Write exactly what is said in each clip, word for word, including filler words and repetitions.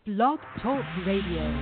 Blog Talk Radio.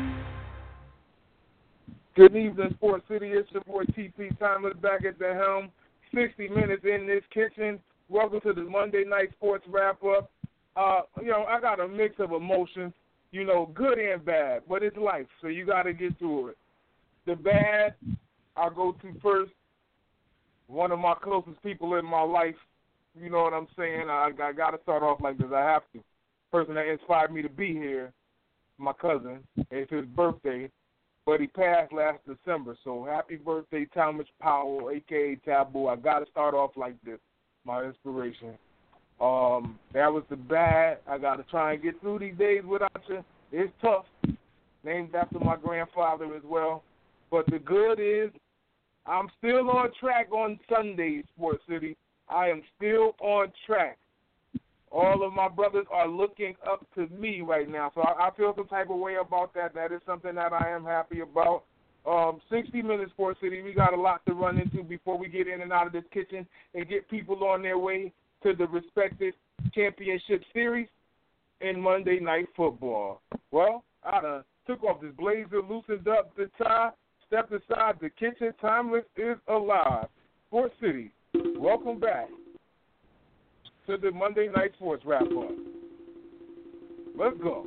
Good evening, Sports City. It's your boy T P Timeless back at the helm. sixty minutes in this kitchen. Welcome to the Monday Night Sports Wrap-Up. Uh, you know, I got a mix of emotions, you know, good and bad, but it's life, so you got to get through it. The bad, I'll go to first. One of my closest people in my life, you know what I'm saying? I, I got to start off like this. I have to. Person that inspired me to be here, my cousin. It's his birthday, but he passed last December. So happy birthday, Thomas Powell, a k a. Taboo. I got to start off like this, my inspiration. Um, that was the bad. I got to try and get through these days without you. It's tough. Named after my grandfather as well. But the good is I'm still on track on Sundays, Sports City. I am still on track. All of my brothers are looking up to me right now. So I, I feel some type of way about that. That is something that I am happy about. Um, sixty minutes, Sports City. We got a lot to run into before we get in and out of this kitchen and get people on their way to the respected championship series in Monday Night Football. Well, I done took off this blazer, loosened up the tie, stepped aside the kitchen. Timeless is alive. Sports City, welcome back to the Monday Night Sports Wrap-Up. Let's go.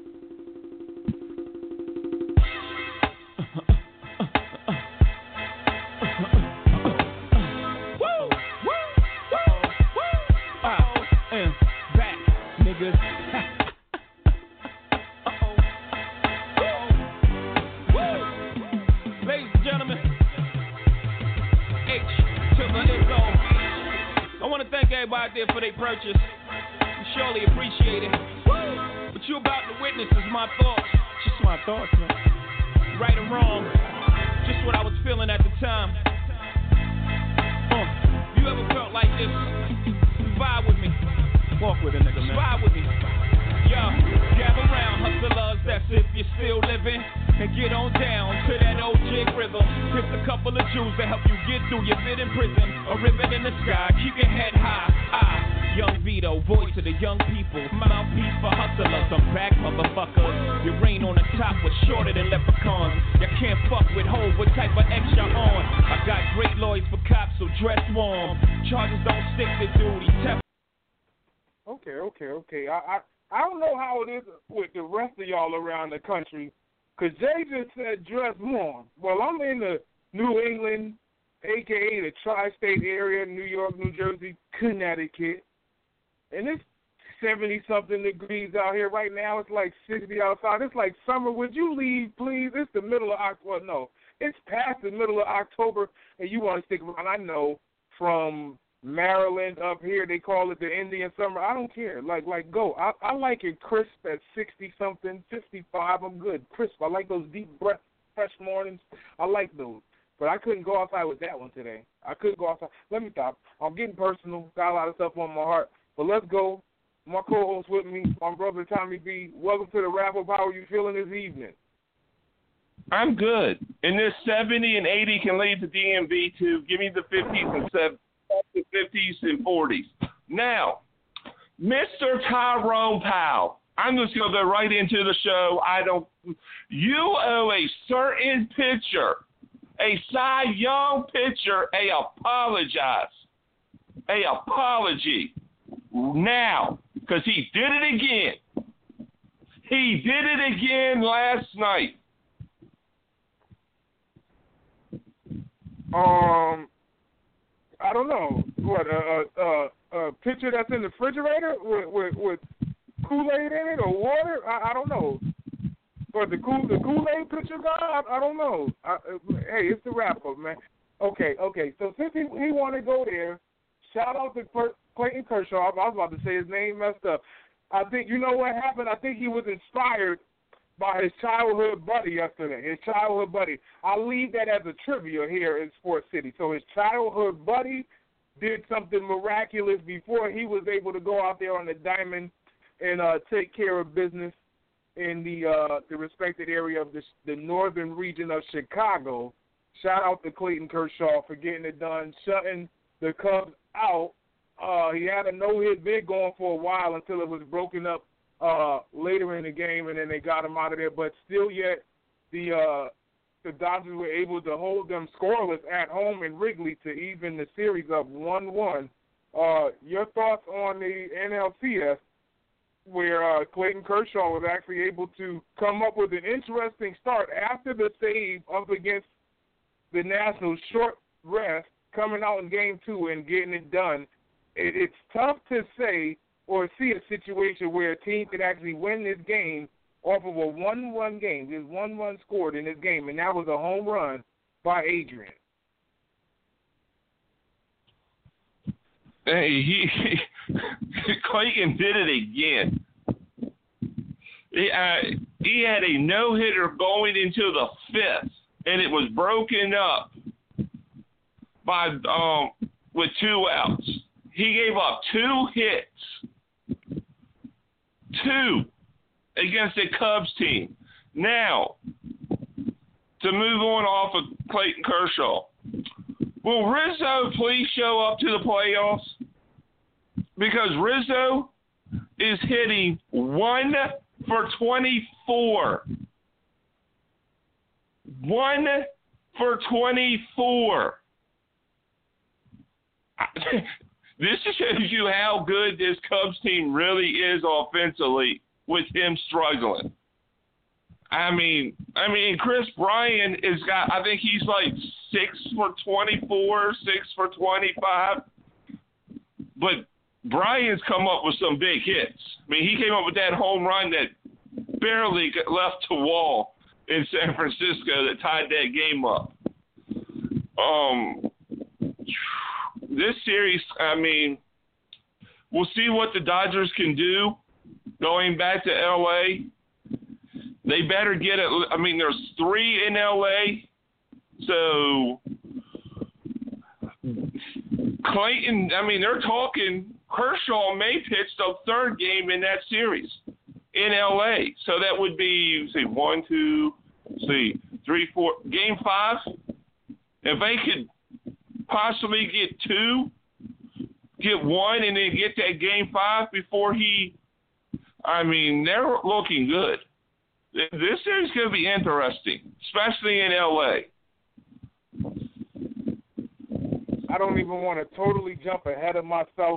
Woo! Woo! Wow, and back, niggas. Uh-oh. Woo! Ladies and gentlemen, H to the Izzo. I want to thank everybody out there for their purchase. We surely appreciate it. Woo! What you about to witness is my thoughts. Just my thoughts, man. Right or wrong, just what I was feeling at the time. Uh, you ever felt like this? Vibe with me. Walk with a nigga, man. Vibe with me. Yo, gather round, hustlers, that's if you're still living. And get on down to that old jig rhythm. Here's a couple of Jews to help you get through your bit in prison. A ribbon in the sky, keep your head high. Ah, Young Vito, voice of the young people. Mouthpiece for hustlers, I'm back, motherfuckers. You reign on the top with shorter than leprechauns. You can't fuck with hoes, what type of extra on? I got great lawyers for cops, so dress warm. Charges don't stick to duty. Tep- Okay, okay, okay. I, I I don't know how it is with the rest of y'all around the country, because Jay just said dress warm. Well, I'm in the New England, a k a the tri-state area, New York, New Jersey, Connecticut, and it's seventy-something degrees out here right now. It's like sixty outside. It's like summer. Would you leave, please? It's the middle of October. Well, no, it's past the middle of October, and you want to stick around. I know from Maryland up here, they call it the Indian summer. I don't care. Like, like go. I, I like it crisp at sixty-something, fifty-five. I'm good. Crisp. I like those deep breath, fresh mornings. I like those. But I couldn't go outside with that one today. I couldn't go outside. Let me stop. I'm getting personal. Got a lot of stuff on my heart. But let's go. My co-host with me, my brother Tommy B. Welcome to the Wrap-Up. How are you feeling this evening? I'm good. And this seventy and eighty can lead to D M V too. Give me the fifties and seventies. The fifties and forties. Now, Mister Tyrone Powell, I'm just going to go right into the show. I don't. You owe a certain pitcher, a Cy Young pitcher, a apologize, a apology now, because he did it again. He did it again last night. Um. I don't know. What, a uh, uh, uh, pitcher that's in the refrigerator with, with, with Kool-Aid in it or water? I, I don't know. Or the, Kool, the Kool-Aid pitcher guy? I, I don't know. I, uh, hey, it's the wrap-up, man. Okay, okay. So since he, he wanted to go there, shout out to Clayton Kershaw. I was about to say his name messed up. I think, you know what happened? I think he was inspired by his childhood buddy yesterday, his childhood buddy. I'll leave that as a trivia here in Sports City. So his childhood buddy did something miraculous before he was able to go out there on the diamond and uh, take care of business in the uh, the respected area of the, the northern region of Chicago. Shout out to Clayton Kershaw for getting it done, shutting the Cubs out. Uh, he had a no-hit bid going for a while until it was broken up uh, later in the game, and then they got them out of there. But still yet, the uh, the Dodgers were able to hold them scoreless at home in Wrigley to even the series up one one. Uh, your thoughts on the N L C S, where uh, Clayton Kershaw was actually able to come up with an interesting start after the save up against the Nationals, short rest, coming out in game two and getting it done. It, it's tough to say or see a situation where a team could actually win this game off of a one one game. There's one run scored in this game, and that was a home run by Adrian. Hey, he, he Clayton did it again. He, uh, he had a no-hitter going into the fifth, and it was broken up by um with two outs. He gave up two hits, two against the Cubs team. Now, to move on off of Clayton Kershaw, will Rizzo please show up to the playoffs? Because Rizzo is hitting one for twenty-four. One for twenty-four. This shows you how good this Cubs team really is offensively with him struggling. I mean, I mean, Chris Bryant is got, I think he's like six for twenty-four, six for twenty-five. But Bryant's come up with some big hits. I mean, he came up with that home run that barely got left to wall in San Francisco that tied that game up. Um, this series, I mean, we'll see what the Dodgers can do going back to L A. They better get it. I mean, there's three in L A, so Clayton, I mean, they're talking Kershaw may pitch the third game in that series in L A. So that would be, see, one, two, see, three, four, game five. If they could possibly get two, get one, and then get that game five before he, I mean, they're looking good. This series is going to be interesting, especially in L A. I don't even want to totally jump ahead of myself.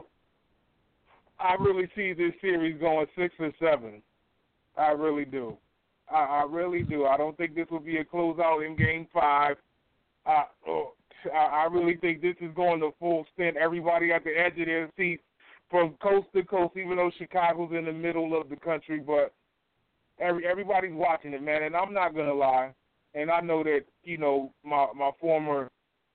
I really see this series going six or seven. I really do. I, I really do. I don't think this will be a closeout in game five. I, oh, I, I really think this is going to full stint. Everybody at the edge of their seats from coast to coast, even though Chicago's in the middle of the country, but Every everybody's watching it, man, and I'm not gonna lie. And I know that, you know, my my former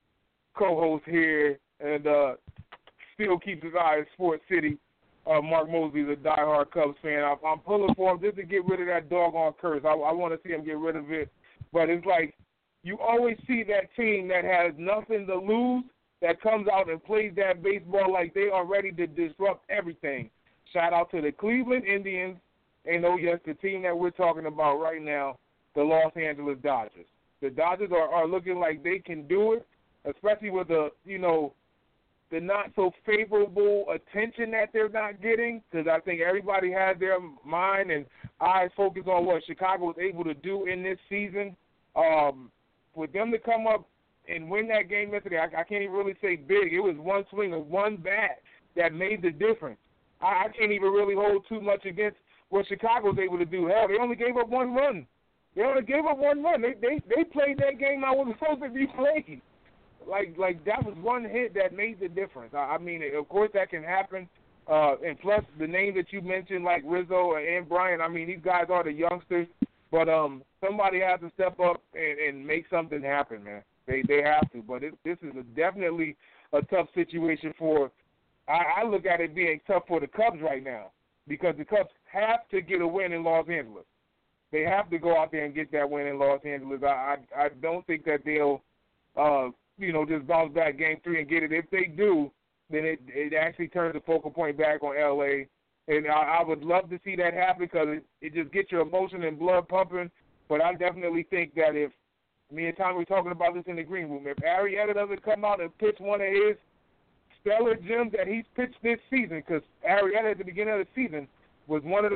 co-host here and uh, still keeps his eye on Sports City. Uh, Mark Mosley's a diehard Cubs fan. I, I'm pulling for him just to get rid of that doggone curse. I, I want to see him get rid of it. But it's like you always see that team that has nothing to lose that comes out and plays that baseball like they are ready to disrupt everything. Shout out to the Cleveland Indians. And oh, yes, the team that we're talking about right now, the Los Angeles Dodgers. The Dodgers are, are looking like they can do it, especially with the, you know, the not-so-favorable attention that they're not getting, because I think everybody has their mind and eyes focused on what Chicago was able to do in this season. Um, for them to come up and win that game yesterday, I, I can't even really say big. It was one swing of one bat that made the difference. I, I can't even really hold too much against what Chicago was able to do. Hell, they only gave up one run. They only gave up one run. They they they played that game I wasn't supposed to be playing. Like like that was one hit that made the difference. I, I mean, of course that can happen. Uh, and plus the name that you mentioned, like Rizzo and Bryant. I mean, these guys are the youngsters, but um, somebody has to step up and, and make something happen, man. They they have to. But it, this is a, definitely a tough situation for. I, I look at it being tough for the Cubs right now, because the Cubs have to get a win in Los Angeles. They have to go out there and get that win in Los Angeles. I I, I don't think that they'll, uh, you know, just bounce back game three and get it. If they do, then it it actually turns the focal point back on L A. And I, I would love to see that happen because it, it just gets your emotion and blood pumping. But I definitely think that if, me and Tommy were talking about this in the green room, if Arrieta doesn't come out and pitch one of his stellar gems that he's pitched this season, because Arrieta at the beginning of the season was one of those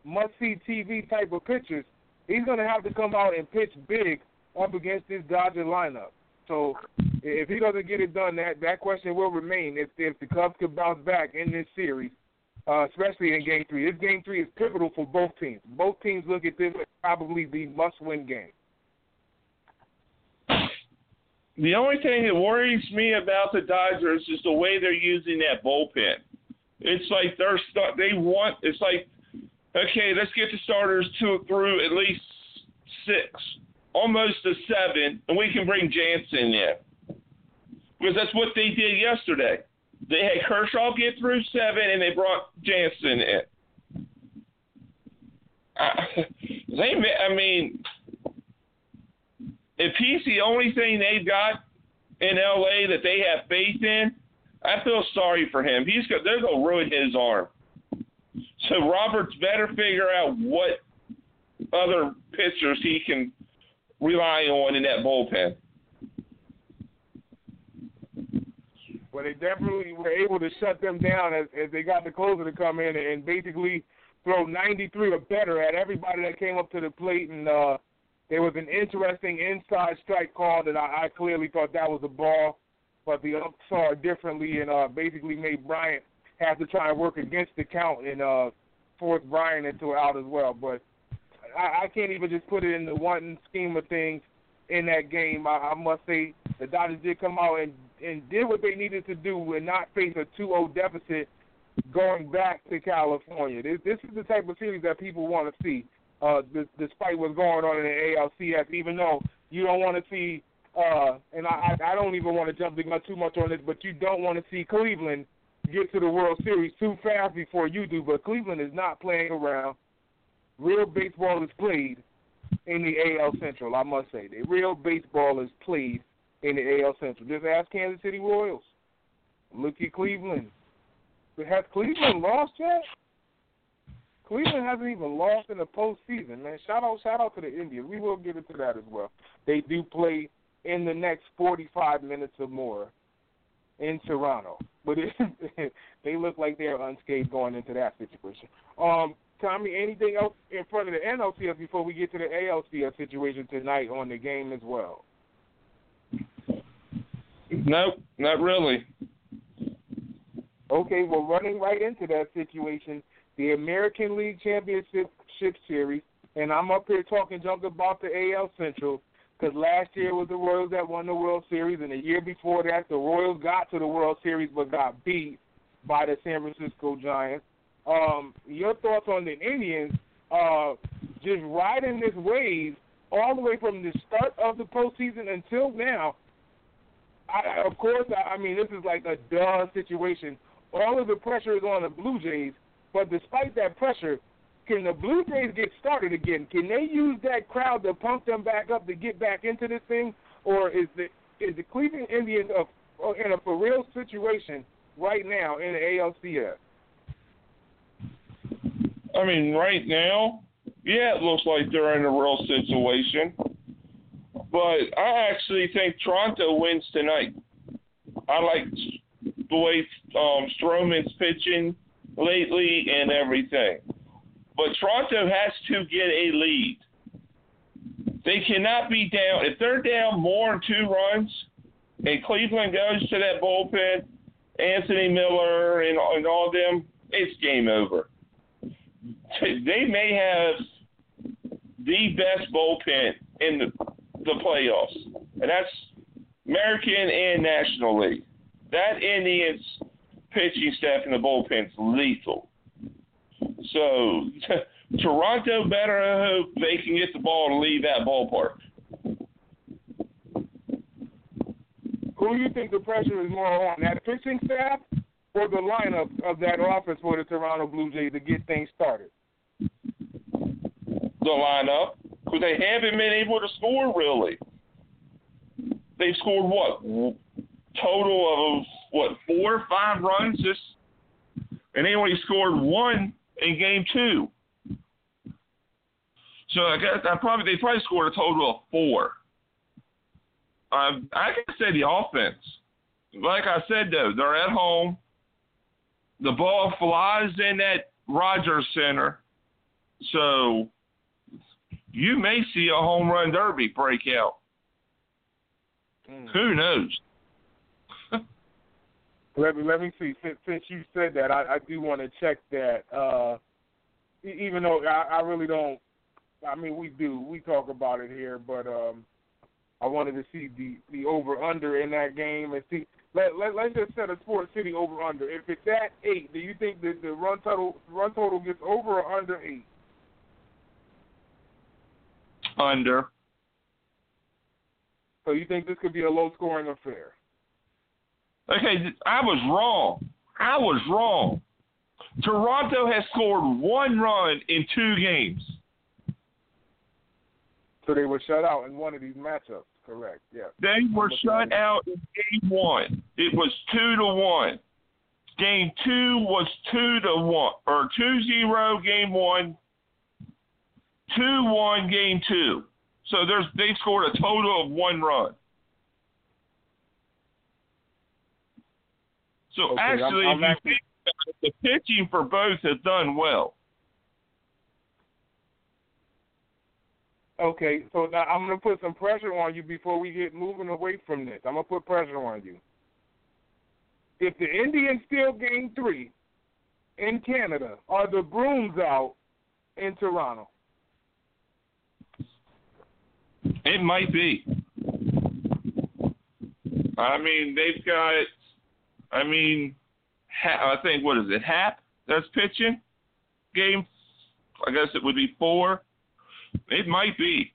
must-see T V type of pitchers, he's going to have to come out and pitch big up against this Dodger lineup. So if he doesn't get it done, that, that question will remain if, if the Cubs could bounce back in this series, uh, especially in Game three. This Game three is pivotal for both teams. Both teams look at this as probably the must-win game. The only thing that worries me about the Dodgers is the way they're using that bullpen. It's like they're st- they want – it's like, okay, let's get the starters to through at least six, almost to seven, and we can bring Jansen in. Because that's what they did yesterday. They had Kershaw get through seven, and they brought Jansen in. Uh, they, I mean, if he's the only thing they've got in L A that they have faith in, I feel sorry for him. He's go, they're going to ruin his arm. So Roberts better figure out what other pitchers he can rely on in that bullpen. Well, they definitely were able to shut them down as, as they got the closer to come in and basically throw ninety-three or better at everybody that came up to the plate. And uh, there was an interesting inside strike call that I, I clearly thought that was a ball, but the ump saw it differently and uh, basically made Bryant have to try and work against the count and uh, force Bryant into an out as well. But I, I can't even just put it in the one scheme of things in that game. I, I must say the Dodgers did come out and, and did what they needed to do and not face a two oh deficit going back to California. This, this is the type of series that people want to see, uh, d- despite what's going on in the A L C S, even though you don't want to see, uh, and I, I don't even want to jump the gun too much on this, but you don't want to see Cleveland get to the World Series too fast before you do. But Cleveland is not playing around. Real baseball is played in the A L Central, I must say. The real baseball is played in the A L Central. Just ask Kansas City Royals. Look at Cleveland. Has Cleveland lost yet? Cleveland hasn't even lost in the postseason, man. Shout out, shout out to the Indians. We will get into that as well. They do play in the next forty-five minutes or more in Toronto, but it, they look like they're unscathed going into that situation. Um, Tommy, anything else in front of the N L C S before we get to the A L C S situation tonight on the game as well? Nope, not really. Okay, well, running right into that situation, the American League Championship Series, and I'm up here talking junk about the A L Central because last year it was the Royals that won the World Series, and the year before that the Royals got to the World Series but got beat by the San Francisco Giants. Um, your thoughts on the Indians uh, just riding this wave all the way from the start of the postseason until now? I, of course, I, I mean, this is like a duh situation. All of the pressure is on the Blue Jays, but despite that pressure, can the Blue Jays get started again? Can they use that crowd to pump them back up to get back into this thing, or is the is the Cleveland Indians a, in a for real situation right now in the A L C S? I mean, right now, yeah, it looks like they're in a real situation. But I actually think Toronto wins tonight. I like the way um, Stroman's pitching lately and everything. But Toronto has to get a lead. They cannot be down. If they're down more than two runs and Cleveland goes to that bullpen, Anthony Miller and, and all them, it's game over. They may have the best bullpen in the, the playoffs, and that's American and National League. That Indians pitching staff in the bullpen's lethal. So Toronto better hope they can get the ball to leave that ballpark. Who do you think the pressure is more on, that pitching staff or the lineup of that offense for the Toronto Blue Jays to get things started? The lineup, because they haven't been able to score really. They've scored what? Total of what, four or five runs this, and they only scored one in game two. So I guess I probably they probably scored a total of four. Um, I can say the offense. Like I said though, they're at home. The ball flies in that Rogers Center. So you may see a home run derby break out. Mm. Who knows? let me let me see. Since, since you said that, I, I do want to check that. Uh, even though I, I really don't. I mean, we do. We talk about it here, but um, I wanted to see the, the over-under in that game and see. Let, let, let's just set a Sports City over-under. If it's at eight, do you think that the run total run total gets over or under eight? Under. So you think this could be a low-scoring affair? Okay, I was wrong. I was wrong. Toronto has scored one run in two games. So they were shut out in one of these matchups, correct? Yeah. They were shut out in game one. It was two to one. Game two was two to one, or two zero. Game one, two one. Game two. So there's they scored a total of one run. So okay, actually, I'm, I'm if you actually... think about it, the pitching for both has done well. Okay, so now I'm going to put some pressure on you before we get moving away from this. I'm going to put pressure on you. If the Indians steal game three in Canada, are the Bruins out in Toronto? It might be. I mean, they've got, I mean, I think, what is it, Hap that's pitching? Game, I guess it would be four. It might be.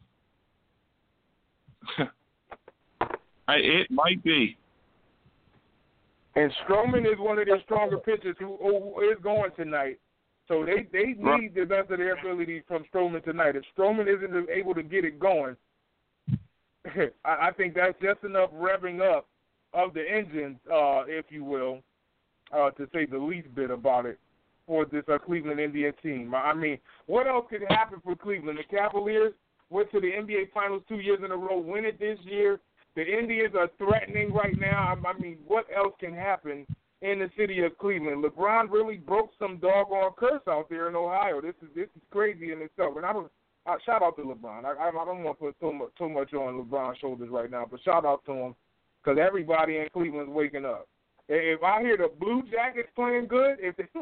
I, it might be. And Stroman is one of their stronger pitchers who, who is going tonight. So they, they need right. the best of their ability from Stroman tonight. If Stroman isn't able to get it going, I, I think that's just enough revving up of the engines, uh, if you will, uh, to say the least bit about it, for this uh, Cleveland Indians team. I mean, what else could happen for Cleveland? The Cavaliers went to the N B A Finals two years in a row, win it this year. The Indians are threatening right now. I mean, what else can happen in the city of Cleveland? LeBron really broke some doggone curse out there in Ohio. This is this is crazy in itself. And I don't I, shout out to LeBron. I, I don't want to put too much, too much on LeBron's shoulders right now, but shout out to him because everybody in Cleveland's waking up. If I hear the Blue Jackets playing good, if they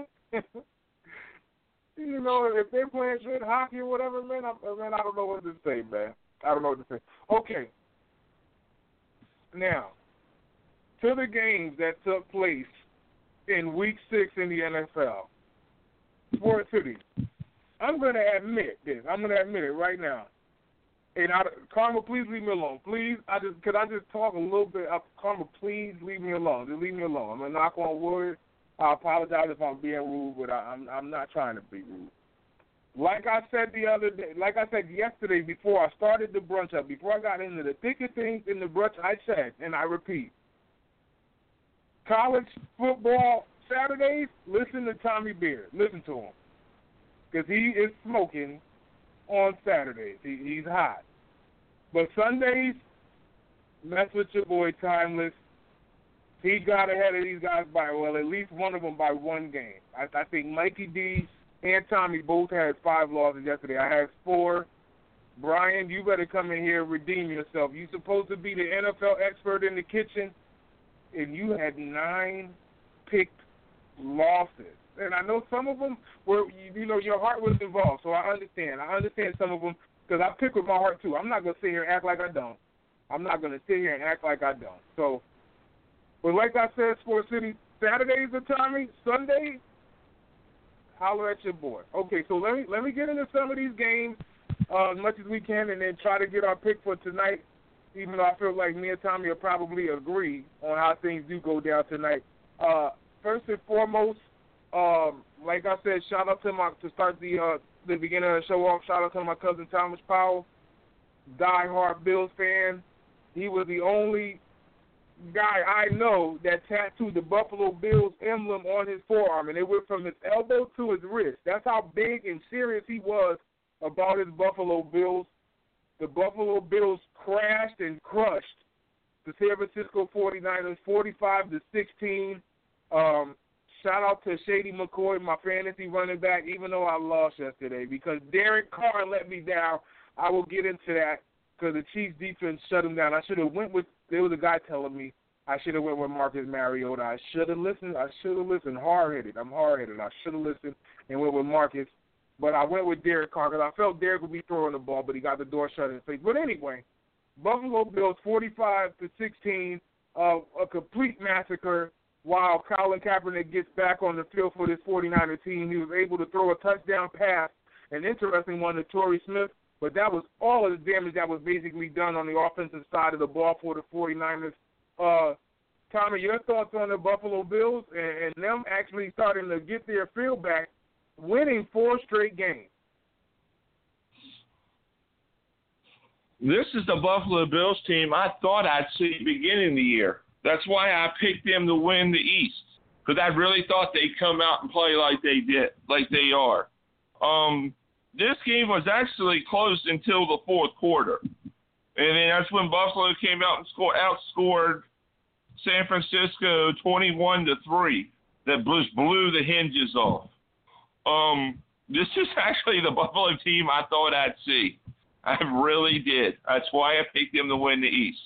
you know, if they're playing good hockey or whatever, man, I, man, I don't know what to say, man. I don't know what to say. Okay. Now, to the games that took place in Week Six in the N F L, Sports City. I'm going to admit this. I'm going to admit it right now. And I, Karma, please leave me alone. Please, I just could I just talk a little bit? Uh, Karma, please leave me alone. Just leave me alone. I'm going to knock on wood. I apologize if I'm being rude, but I, I'm I'm not trying to be rude. Like I said the other day, like I said yesterday before I started the brunch up, before I got into the thick of things in the brunch, I said, and I repeat, college football Saturdays, listen to Tommy Beard. Listen to him. Because he is smoking on Saturdays. He, he's hot. But Sundays, mess with your boy Timeless. He got ahead of these guys by, well, at least one of them by one game. I, I think Mikey D and Tommy both had five losses yesterday. I had four. Brian, you better come in here and redeem yourself. You're supposed to be the N F L expert in the kitchen, and you had nine picked losses. And I know some of them were, you know, your heart was involved, so I understand. I understand some of them because I pick with my heart, too. I'm not going to sit here and act like I don't. I'm not going to sit here and act like I don't. So, but like I said, Sports City, Saturdays are Tommy, Sunday, holler at your boy. Okay, so let me let me get into some of these games uh, as much as we can and then try to get our pick for tonight, even though I feel like me and Tommy will probably agree on how things do go down tonight. Uh, first and foremost, um, like I said, shout out to my, to start the uh, the beginning of the show off, shout out to my cousin Thomas Powell, diehard Bills fan. He was the only guy I know that tattooed the Buffalo Bills emblem on his forearm, and it went from his elbow to his wrist. That's how big and serious he was about his Buffalo Bills. The Buffalo Bills crashed and crushed the San Francisco forty-niners forty-five to sixteen. Um, shout out to Shady McCoy, my fantasy running back, even though I lost yesterday because Derek Carr let me down. I will get into that because the Chiefs defense shut him down. I should have went with, there was a guy telling me I should have went with Marcus Mariota. I should have listened. I should have listened. Hard-headed. I'm hard-headed. I should have listened and went with Marcus. But I went with Derek Carr because I felt Derek would be throwing the ball, but he got the door shut in his face. But anyway, Buffalo Bills forty-five to sixteen, uh, a complete massacre while Colin Kaepernick gets back on the field for this 49er team. He was able to throw a touchdown pass, an interesting one to Torrey Smith, but that was all of the damage that was basically done on the offensive side of the ball for the 49ers. Uh, Tommy, your thoughts on the Buffalo Bills and, and them actually starting to get their field back, winning four straight games? This is the Buffalo Bills team I thought I'd see at the beginning of the year. That's why I picked them to win the East, because I really thought they'd come out and play like they did, like they are. Um, this game was actually close until the fourth quarter, and then that's when Buffalo came out and scored, outscored San Francisco twenty-one to three. That just blew the hinges off. Um, this is actually the Buffalo team I thought I'd see. I really did. That's why I picked them to win the East.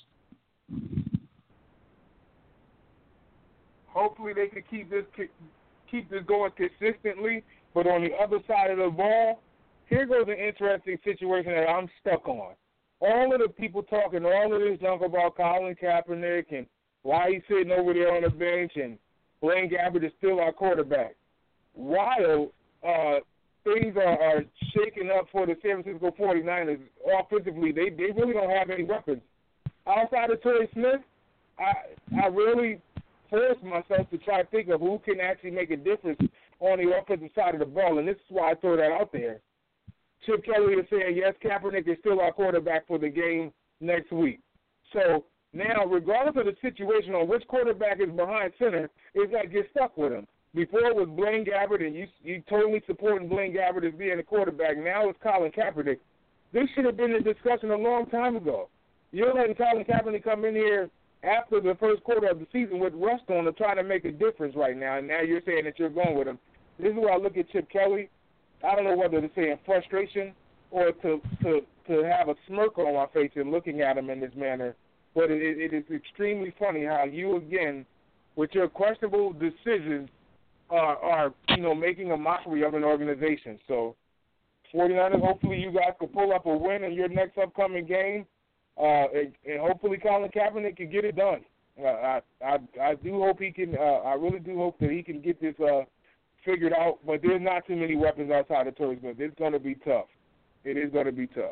Hopefully they can keep this keep this going consistently. But on the other side of the ball, here goes an interesting situation that I'm stuck on. All of the people talking all of this junk about Colin Kaepernick and why he's sitting over there on the bench and Blaine Gabbert is still our quarterback. While uh, things are, are shaking up for the San Francisco 49ers offensively, they, they really don't have any weapons. Outside of Torrey Smith, I I really forced myself to try to think of who can actually make a difference on the offensive side of the ball, and this is why I throw that out there. Chip Kelly is saying, yes, Kaepernick is still our quarterback for the game next week. So now, regardless of the situation on which quarterback is behind center, it's got to get stuck with him. Before it was Blaine Gabbert, and you you totally supporting Blaine Gabbert as being a quarterback. Now it's Colin Kaepernick. This should have been a discussion a long time ago. You're letting Colin Kaepernick come in here after the first quarter of the season with rust on to try to make a difference right now, and now you're saying that you're going with him. This is where I look at Chip Kelly. I don't know whether to say in frustration or to to to have a smirk on my face in looking at him in this manner. But it, it is extremely funny how you, again, with your questionable decisions, are, are you know, making a mockery of an organization. So, 49ers, hopefully you guys can pull up a win in your next upcoming game, uh, and, and hopefully Colin Kaepernick can get it done. Uh, I, I I do hope he can. Uh, I really do hope that he can get this uh, figured out. But there's not too many weapons outside of Torrey Smith. It's going to be tough. It is going to be tough.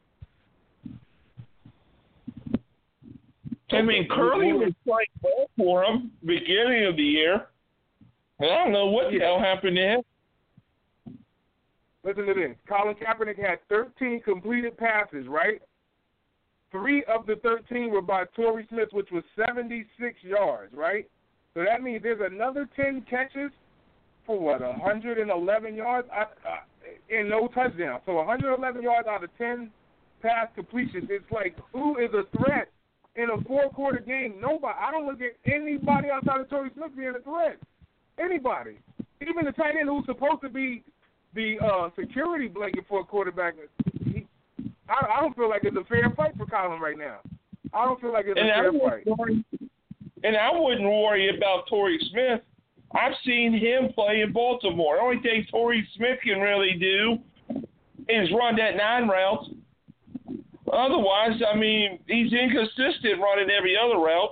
I mean, Curly was playing ball for him beginning of the year. I don't know what the hell happened to him. Listen to this. Colin Kaepernick had thirteen completed passes, right? Three of the thirteen were by Torrey Smith, which was seventy-six yards, right? So that means there's another ten catches for, what, one hundred eleven yards I, uh, and no touchdown. So one hundred eleven yards out of ten pass completions. It's like, who is a threat in a four-quarter game? Nobody. I don't look at anybody outside of Torrey Smith being a threat. Anybody. Even the tight end who's supposed to be the uh, security blanket for a quarterback, he, I, I don't feel like it's a fair fight for Colin right now. I don't feel like it's and a fair fight. Worry, and I wouldn't worry about Torrey Smith. I've seen him play in Baltimore. The only thing Torrey Smith can really do is run that nine route. Otherwise, I mean, he's inconsistent running every other route.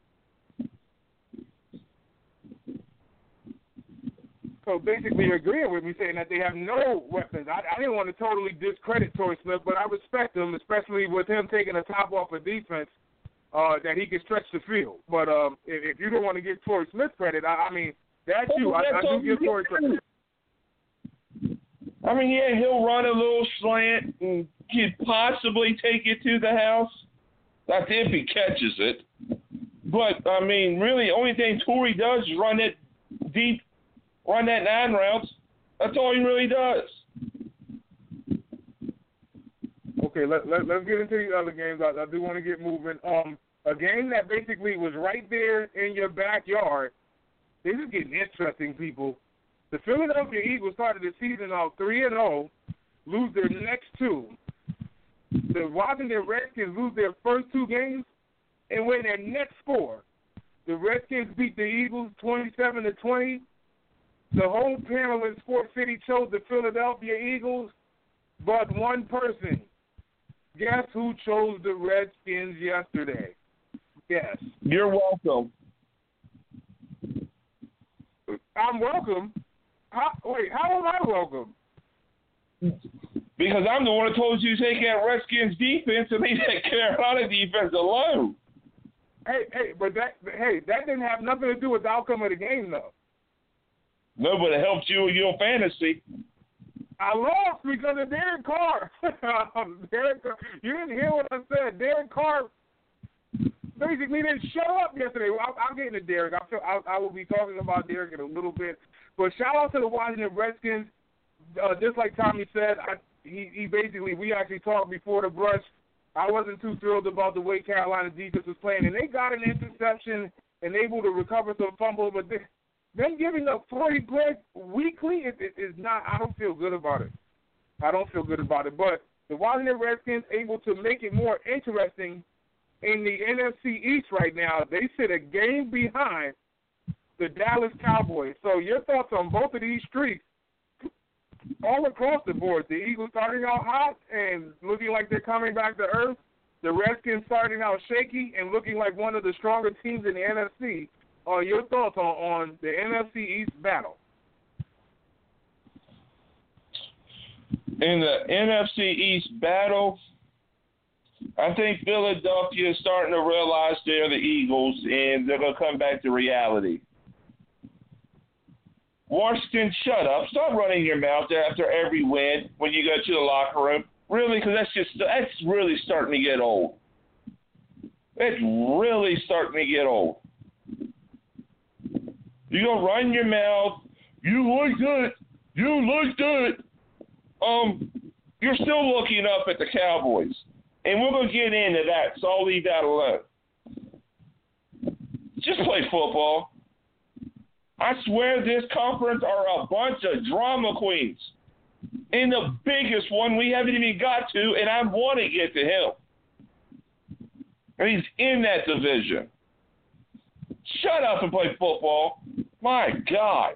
So basically you're agreeing with me saying that they have no weapons. I, I didn't want to totally discredit Torrey Smith, but I respect him, especially with him taking the top off of defense, uh, that he can stretch the field. But um, if, if you don't want to give Torrey Smith credit, I, I mean, that's you. I, I do give Torrey credit. I mean, yeah, he'll run a little slant and could possibly take it to the house. That's if he catches it. But, I mean, really, the only thing Torrey does is run that deep, run that nine routes. That's all he really does. Okay, let, let, let's get into the other games. I, I do want to get moving. Um, a game that basically was right there in your backyard, They're just getting interesting, people. The Philadelphia Eagles started the season off three and oh, lose their next two. The Washington Redskins lose their first two games and win their next four. The Redskins beat the Eagles twenty-seven to twenty. The whole panel in Sports City chose the Philadelphia Eagles, but one person. Guess who chose the Redskins yesterday? Yes. You're welcome. I'm welcome. How, wait, how am I welcome? Because I'm the one who told you to take out Redskins defense and leave that Carolina defense alone. Hey, hey, but that hey, that didn't have nothing to do with the outcome of the game, though. No, but it helped you with your fantasy. I lost because of Derek Carr. Derek Carr. You didn't hear what I said. Derek Carr basically didn't show up yesterday. Well, I'll, I'll get into Derek. I'll, I'll, I will be talking about Derek in a little bit. But shout out to the Washington Redskins. Uh, just like Tommy said, I, he, he basically, we actually talked before the brush. I wasn't too thrilled about the way Carolina defense was playing. And they got an interception and able to recover some fumbles. But they, them giving up forty points weekly is it, it, not, I don't feel good about it. I don't feel good about it. But the Washington Redskins able to make it more interesting in the N F C East right now. They sit a game behind the Dallas Cowboys. So your thoughts on both of these streaks all across the board? The Eagles starting out hot and looking like they're coming back to earth. The Redskins starting out shaky and looking like one of the stronger teams in the N F C. Uh, your thoughts on, on the N F C East battle? In the N F C East battle, I think Philadelphia is starting to realize they're the Eagles and they're going to come back to reality. Washington, shut up. Stop running your mouth after every win when you go to the locker room. Really, because that's just that's really starting to get old. It's really starting to get old. You're going to run your mouth. You look good. You look good. Um, you're still looking up at the Cowboys. And we're going to get into that, so I'll leave that alone. Just play football. I swear this conference are a bunch of drama queens. And the biggest one we haven't even got to, and I want to get to him. And he's in that division. Shut up and play football. My God.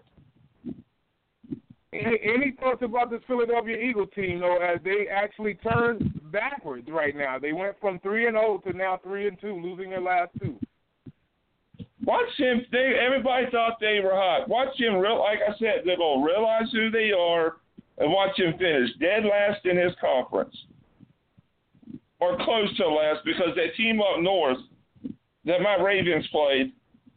Any thoughts about this Philadelphia Eagles team, though, as they actually turned backwards right now? They went from three and oh to now three and two, losing their last two. Watch him. They, everybody thought they were hot. Watch him. Real, like I said, they're going to realize who they are and watch him finish dead last in his conference. Or close to last, because that team up north that my Ravens played,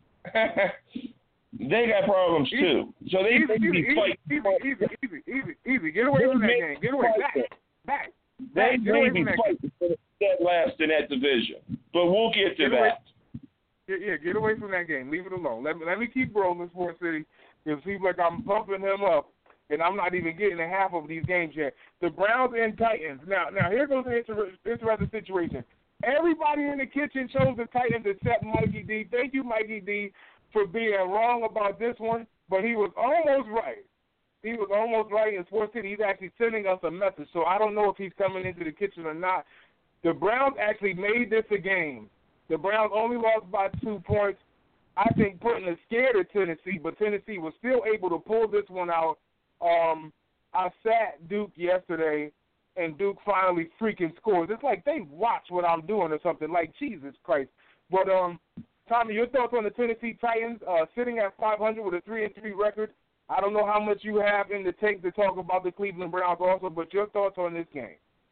they got problems too. So they easy, need to be easy, fighting. Easy, easy, easy, easy, easy. Get away from that game. Get away. Back. Back. They Get away may from be that fighting dead last in that division. But we'll get to Get that. away. Yeah, yeah, get away from that game. Leave it alone. Let me let me keep rolling, Sports City. It seems like I'm pumping him up, and I'm not even getting a half of these games yet. The Browns and Titans. Now, now here goes an inter- interesting situation. Everybody in the kitchen chose the Titans except Mikey D. Thank you, Mikey D, for being wrong about this one, but he was almost right. He was almost right in Sports City. He's actually sending us a message, so I don't know if he's coming into the kitchen or not. The Browns actually made this a game. The Browns only lost by two points. I think putting a scare to Tennessee, but Tennessee was still able to pull this one out. Um, I sat Duke yesterday, and Duke finally freaking scores. It's like they watch what I'm doing or something. Like, Jesus Christ. But, um, Tommy, your thoughts on the Tennessee Titans uh, sitting at five hundred with a three and three record? I don't know how much you have in the tank to talk about the Cleveland Browns also, but your thoughts on this game?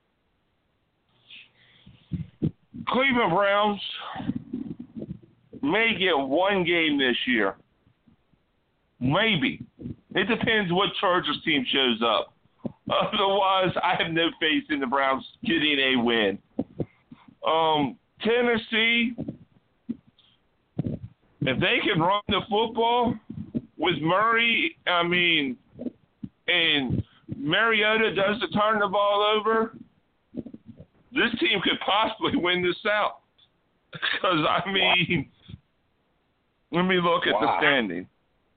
Cleveland Browns may get one game this year. Maybe. It depends what Chargers team shows up. Otherwise, I have no faith in the Browns getting a win. Um, Tennessee, if they can run the football with Murray, I mean, and Mariota does to turn the ball over, this team could possibly win the South. Because, I mean, wow. Let me look at wow. the standing.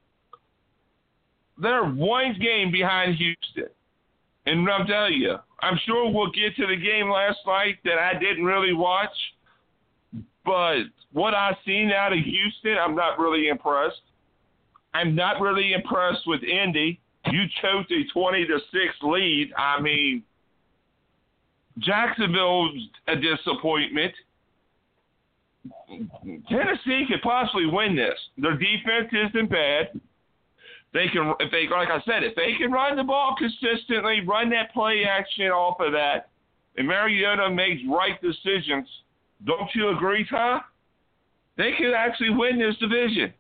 they're one game behind Houston. And I'm telling you, I'm sure we'll get to the game last night that I didn't really watch. But what I've seen out of Houston, I'm not really impressed. I'm not really impressed with Indy. You choked a twenty to six lead. I mean, Jacksonville's a disappointment. Tennessee could possibly win this. Their defense isn't bad. They can, if they, like I said, if they can run the ball consistently, run that play action off of that, and Mariota makes right decisions, don't you agree, Tom? They could actually win this division.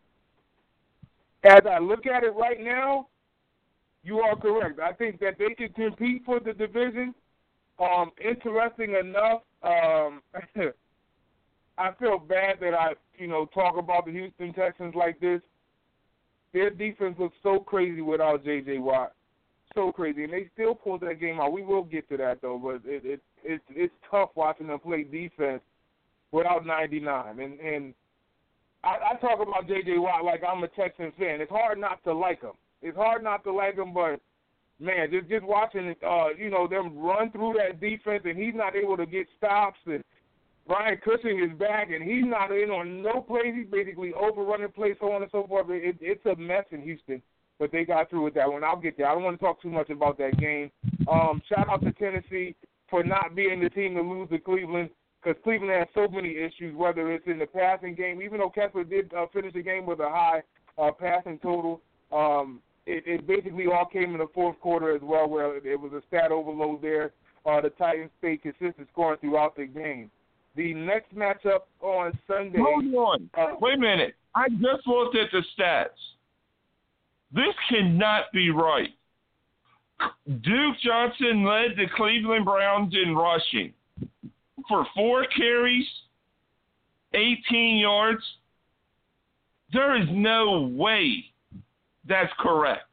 As I look at it right now, you are correct. I think that they can compete for the division. Um, interesting enough, um, I feel bad that I, you know, talk about the Houston Texans like this. Their defense looks so crazy without J J. Watt, so crazy, and they still pulled that game out. We will get to that though, but it, it it's it's tough watching them play defense without ninety-nine. And and I, I talk about J J. Watt like I'm a Texans fan. It's hard not to like him. It's hard not to like him, but man, just just watching uh you know them run through that defense, and he's not able to get stops, and Brian Cushing is back, and he's not in on no plays. He's basically overrunning plays, so on and so forth. It, it's a mess in Houston, but they got through with that one. I'll get there. I don't want to talk too much about that game. Um, shout out to Tennessee for not being the team to lose to Cleveland, because Cleveland has so many issues, whether it's in the passing game. Even though Kessler did uh, finish the game with a high uh, passing total, um, it, it basically all came in the fourth quarter as well, where it was a stat overload there. Uh, the Titans stayed consistent scoring throughout the game. The next matchup on Sunday. Hold on. Uh, Wait a minute. I just looked at the stats. This cannot be right. Duke Johnson led the Cleveland Browns in rushing for four carries, eighteen yards. There is no way that's correct.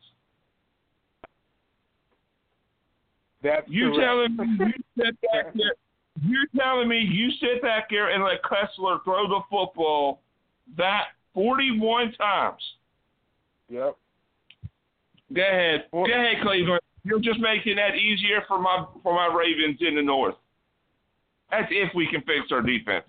That's you correct. telling me you said that there, You're telling me you sit back there and let Kessler throw the football that forty-one times? Yep. Go ahead. Go ahead, Cleveland. You're just making that easier for my for my Ravens in the North. That's if we can fix our defense.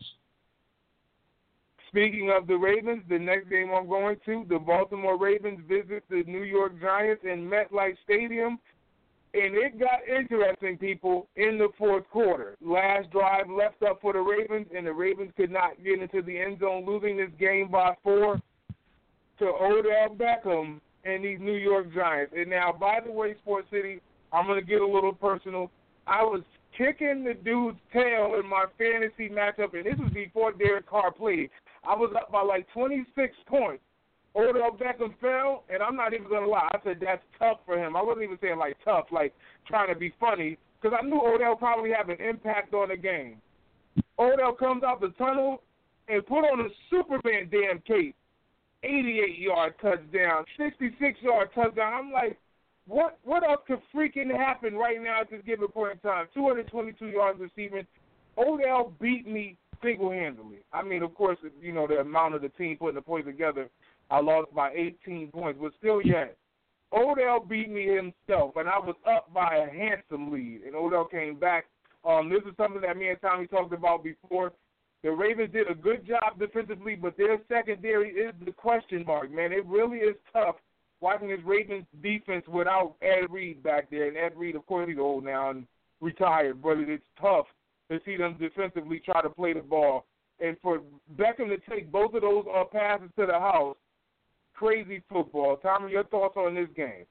Speaking of the Ravens, the next game I'm going to, the Baltimore Ravens visit the New York Giants in MetLife Stadium. And it got interesting, people, in the fourth quarter. Last drive left up for the Ravens, and the Ravens could not get into the end zone, losing this game by four to Odell Beckham and these New York Giants. And now, by the way, Sports City, I'm going to get a little personal. I was kicking the dude's tail in my fantasy matchup, and this was before Derek Carr played. I was up by like twenty-six points. Odell Beckham fell, and I'm not even going to lie. I said that's tough for him. I wasn't even saying, like, tough, like trying to be funny, because I knew Odell probably have an impact on the game. Odell comes out the tunnel and put on a Superman damn cape. eighty-eight-yard touchdown, sixty-six-yard touchdown. I'm like, what what else could freaking happen right now at this given point in time? two hundred twenty-two yards receiving. Odell beat me single-handedly. I mean, of course, you know, the amount of the team putting the points together, I lost by eighteen points, but still yet, Odell beat me himself, and I was up by a handsome lead, and Odell came back. Um, this is something that me and Tommy talked about before. The Ravens did a good job defensively, but their secondary is the question mark, man. It really is tough watching this Ravens defense without Ed Reed back there, and Ed Reed, of course, he's old now and retired, but it's tough to see them defensively try to play the ball. And for Beckham to take both of those uh, passes to the house, crazy football. Tommy, your thoughts on this game?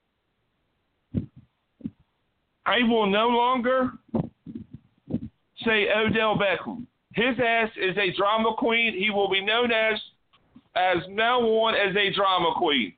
I will no longer say Odell Beckham. His ass is a drama queen. He will be known as, as now on as a drama queen.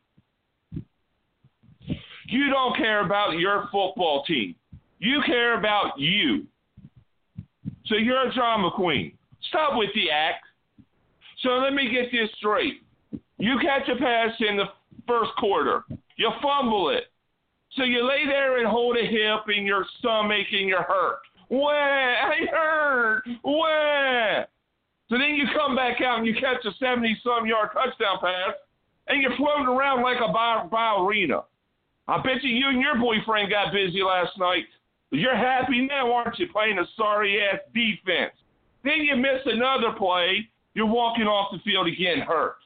You don't care about your football team. You care about you. So you're a drama queen. Stop with the act. So let me get this straight. You catch a pass in the first quarter. You fumble it. So you lay there and hold a hip in your stomach and you're hurt. Wah, I hurt. Wah. So then you come back out and you catch a seventy-some yard touchdown pass. and you're floating around like a ba- ballerina. I bet you you and your boyfriend got busy last night. You're happy now, aren't you, playing a sorry-ass defense? Then you miss another play, you're walking off the field again hurt.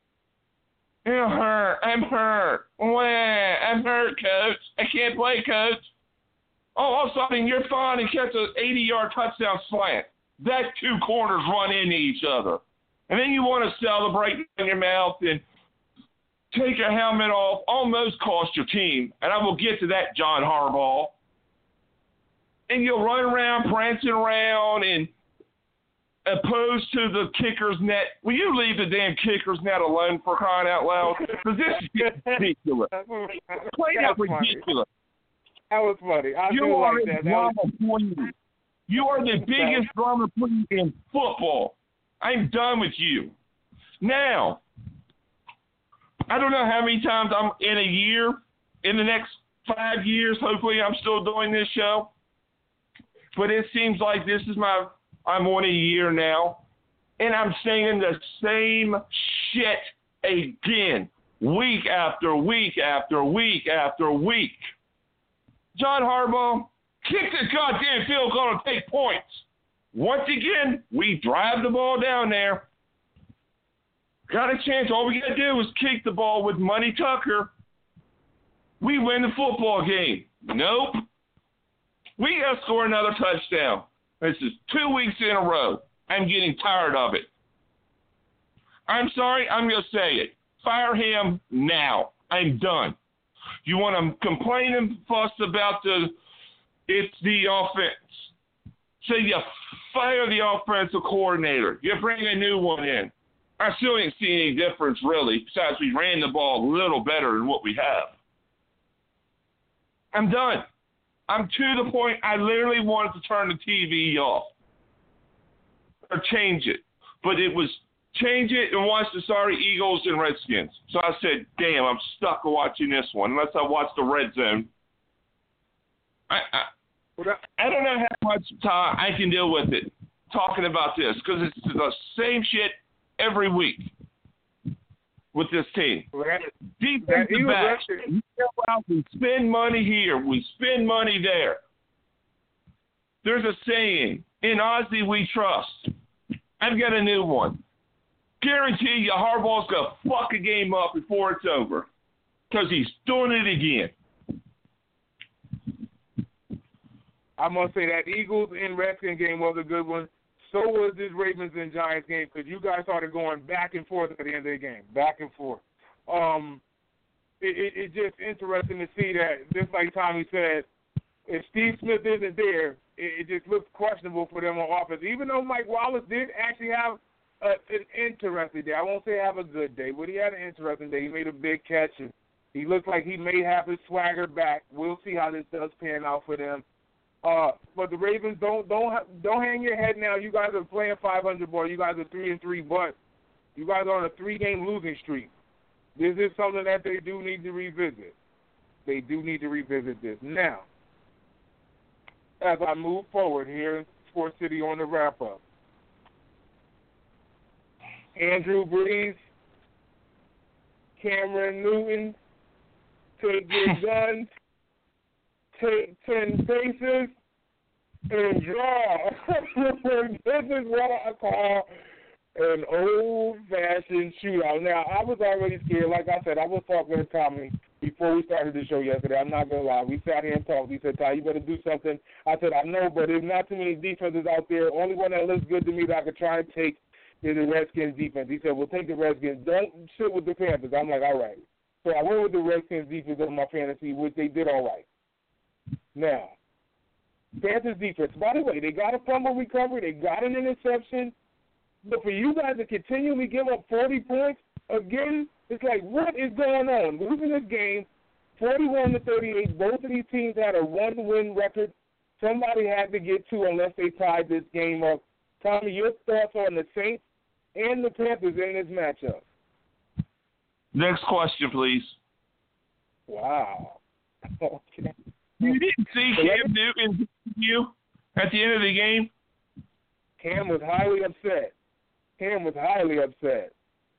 I'm hurt. I'm hurt. Wah, I'm hurt, coach. I can't play, coach. Oh, all of a sudden you're fine and catch an eighty-yard touchdown slant. That two corners run into each other. And then you want to celebrate in your mouth and take your helmet off, almost cost your team. And I will get to that, John Harbaugh. And you'll run around, prancing around, and opposed to the kicker's net. Will you leave the damn kicker's net alone, for crying out loud? Because this is ridiculous. Plain out ridiculous. That was funny. I you do are like a that. drama that was... queen. You are the biggest drama queen in football. I'm done with you. Now, I don't know how many times I'm in a year, in the next five years, hopefully I'm still doing this show. But it seems like this is my, I'm on a year now, and I'm saying the same shit again, week after week after week after week. John Harbaugh, kick the goddamn field goal and take points. Once again, we drive the ball down there. Got a chance. All we got to do is kick the ball with Money Tucker. We win the football game. Nope. We got to score another touchdown. This is two weeks in a row. I'm getting tired of it. I'm sorry. I'm going to say it. Fire him now. I'm done. You want to complain and fuss about the it's the offense. So you fire the offensive coordinator. You bring a new one in. I still ain't seen any difference, really, besides we ran the ball a little better than what we have. I'm done. I'm to the point I literally wanted to turn the T V off or change it. But it was change it and watch the sorry Eagles and Redskins. So I said, damn, I'm stuck watching this one unless I watch the Red Zone. I, I, I don't know how much time I can deal with it talking about this because it's the same shit every week with this team. Defensive backs. We go out and spend money here. We spend money there. There's a saying, in Ozzy we trust. I've got a new one. Guarantee you Harbaugh's going to fuck a game up before it's over because he's doing it again. I'm going to say that Eagles and Redskins game was a good one. So was this Ravens and Giants game because you guys started going back and forth at the end of the game, back and forth. Um, it, it, it's just interesting to see that, just like Tommy said, if Steve Smith isn't there, it, it just looks questionable for them on offense. Even though Mike Wallace did actually have a, an interesting day. I won't say have a good day, but he had an interesting day. He made a big catch, and he looks like he may have his swagger back. We'll see how this does pan out for them. Uh, but the Ravens don't don't don't hang your head now. You guys are playing five hundred ball. You guys are three and three, but you guys are on a three game losing streak. This is something that they do need to revisit. They do need to revisit this now. As I move forward here in Sports City on the wrap up, Andrew Brees, Cameron Newton, take your guns. Take ten paces and draw. This is what I call an old-fashioned shootout. Now, I was already scared. Like I said, I was talking to Tommy before we started the show yesterday. I'm not going to lie. We sat here and talked. He said, Ty, you better do something. I said, I know, but there's not too many defenses out there. Only one that looks good to me that I could try and take is the Redskins defense. He said, well, take the Redskins. Don't sit with the Panthers. I'm like, all right. So I went with the Redskins defense on my fantasy, which they did all right. Now, Panthers defense, by the way, they got a fumble recovery, they got an interception, but for you guys to continually give up forty points, again, it's like, what is going on? Losing this game, forty-one to thirty-eight, both of these teams had a one-win record. Somebody had to get two unless they tied this game up. Tommy, your thoughts on the Saints and the Panthers in this matchup? Next question, please. Wow. Okay. You didn't see Cam Newton you at the end of the game? Cam was highly upset. Cam was highly upset.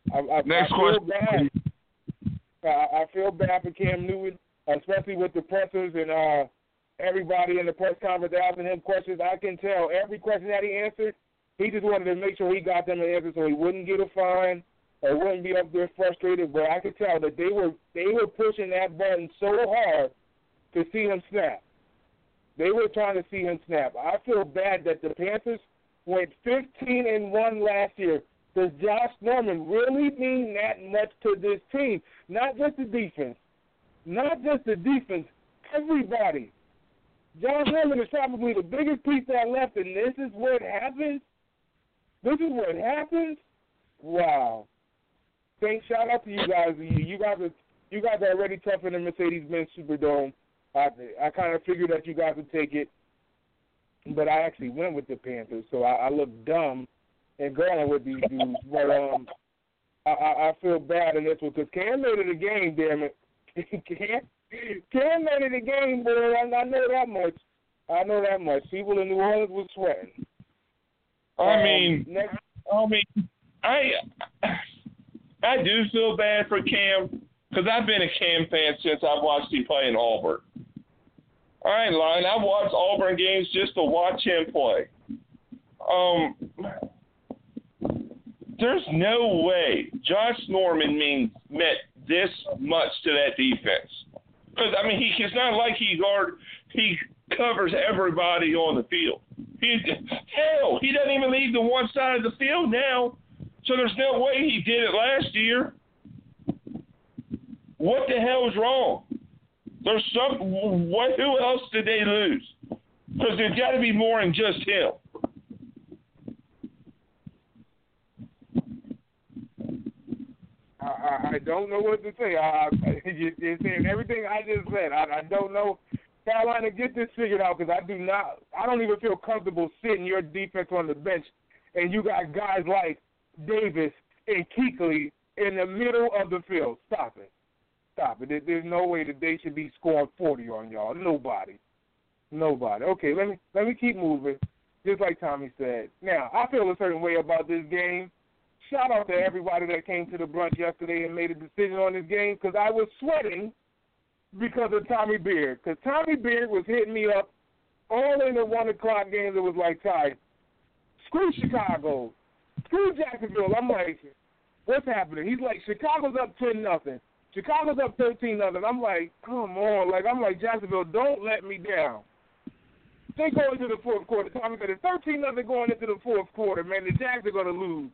I, I, Next I feel question. bad. I, I feel bad for Cam Newton, especially with the pressers and uh, everybody in the press conference asking him questions. I can tell every question that he answered, he just wanted to make sure he got them an answer so he wouldn't get a fine or wouldn't be up there frustrated. But I could tell that they were they were pushing that button so hard to see him snap. They were trying to see him snap. I feel bad that the Panthers went fifteen and one last year. Does Josh Norman really mean that much to this team? Not just the defense. Not just the defense. Everybody. Josh Norman is probably the biggest piece that left, and this is what happens? This is what happens? Wow. Thanks, shout out to you guys. You, you guys are you guys are already tough in the Mercedes-Benz Superdome. I, I kind of figured that you guys would take it, but I actually went with the Panthers, so I, I look dumb and going with these dudes. But um, I, I, I feel bad in this one because Cam made it a game, damn it. Cam, Cam made it a game, boy. I, I know that much. I know that much. People in New Orleans was sweating. I um, mean, next, I mean, I I do feel bad for Cam because I've been a Cam fan since I watched him play in Auburn. I ain't lying. I watched Auburn games just to watch him play. Um, there's no way Josh Norman means meant this much to that defense. Because I mean, he it's not like he guard he covers everybody on the field. He hell, he doesn't even leave the one side of the field now. So there's no way he did it last year. What the hell is wrong? There's some. What? Who else did they lose? Because there's got to be more than just him. I, I, I don't know what to say. I, I, you're saying everything I just said. I, I don't know. Carolina, get this figured out because I do not. I don't even feel comfortable sitting your defense on the bench, and you got guys like Davis and Kuechly in the middle of the field. Stop it. Stop it. There's no way that they should be scoring forty on y'all. Nobody. Nobody. Okay, let me let me keep moving, just like Tommy said. Now, I feel a certain way about this game. Shout out to everybody that came to the brunch yesterday and made a decision on this game because I was sweating because of Tommy Beard. Because Tommy Beard was hitting me up all in the one o'clock games. It was like, Ty, screw Chicago. Screw Jacksonville. I'm like, what's happening? He's like, Chicago's up ten nothing. Chicago's up thirteen nothing. I'm like, come on. Like, I'm like, Jacksonville, don't let me down. They go into the fourth quarter. Tommy said, it's thirteen nothing going into the fourth quarter, man. The Jags are going to lose.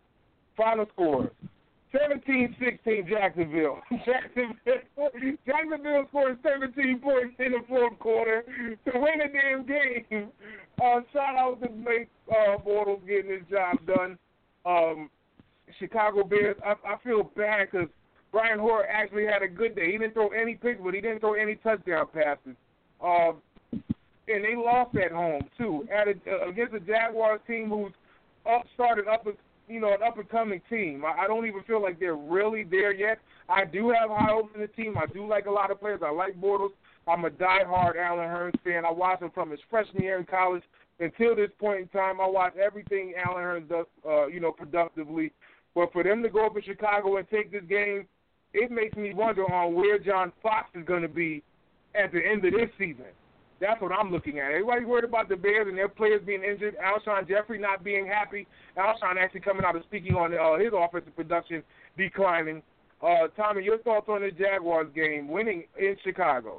Final score, seventeen sixteen Jacksonville. Jacksonville. Jacksonville scored seventeen points in the fourth quarter to win the damn game. Uh, shout out to Blake uh, Bortles getting his job done. Um, Chicago Bears, I, I feel bad because Brian Hoyer actually had a good day. He didn't throw any picks, but he didn't throw any touchdown passes. Um, and they lost at home, too, at a, uh, against a Jaguars team who's up, started up, you know, an up-and-coming team. I, I don't even feel like they're really there yet. I do have high hopes in the team. I do like a lot of players. I like Bortles. I'm a diehard Allen Hurns fan. I watched him from his freshman year in college until this point in time. I watch everything Allen Hurns does, uh, you know, productively. But for them to go up in Chicago and take this game, it makes me wonder on where John Fox is going to be at the end of this season. That's what I'm looking at. Everybody's worried about the Bears and their players being injured. Alshon Jeffrey not being happy. Alshon actually coming out and speaking on uh, his offensive production declining. Uh, Tommy, your thoughts on the Jaguars game winning in Chicago?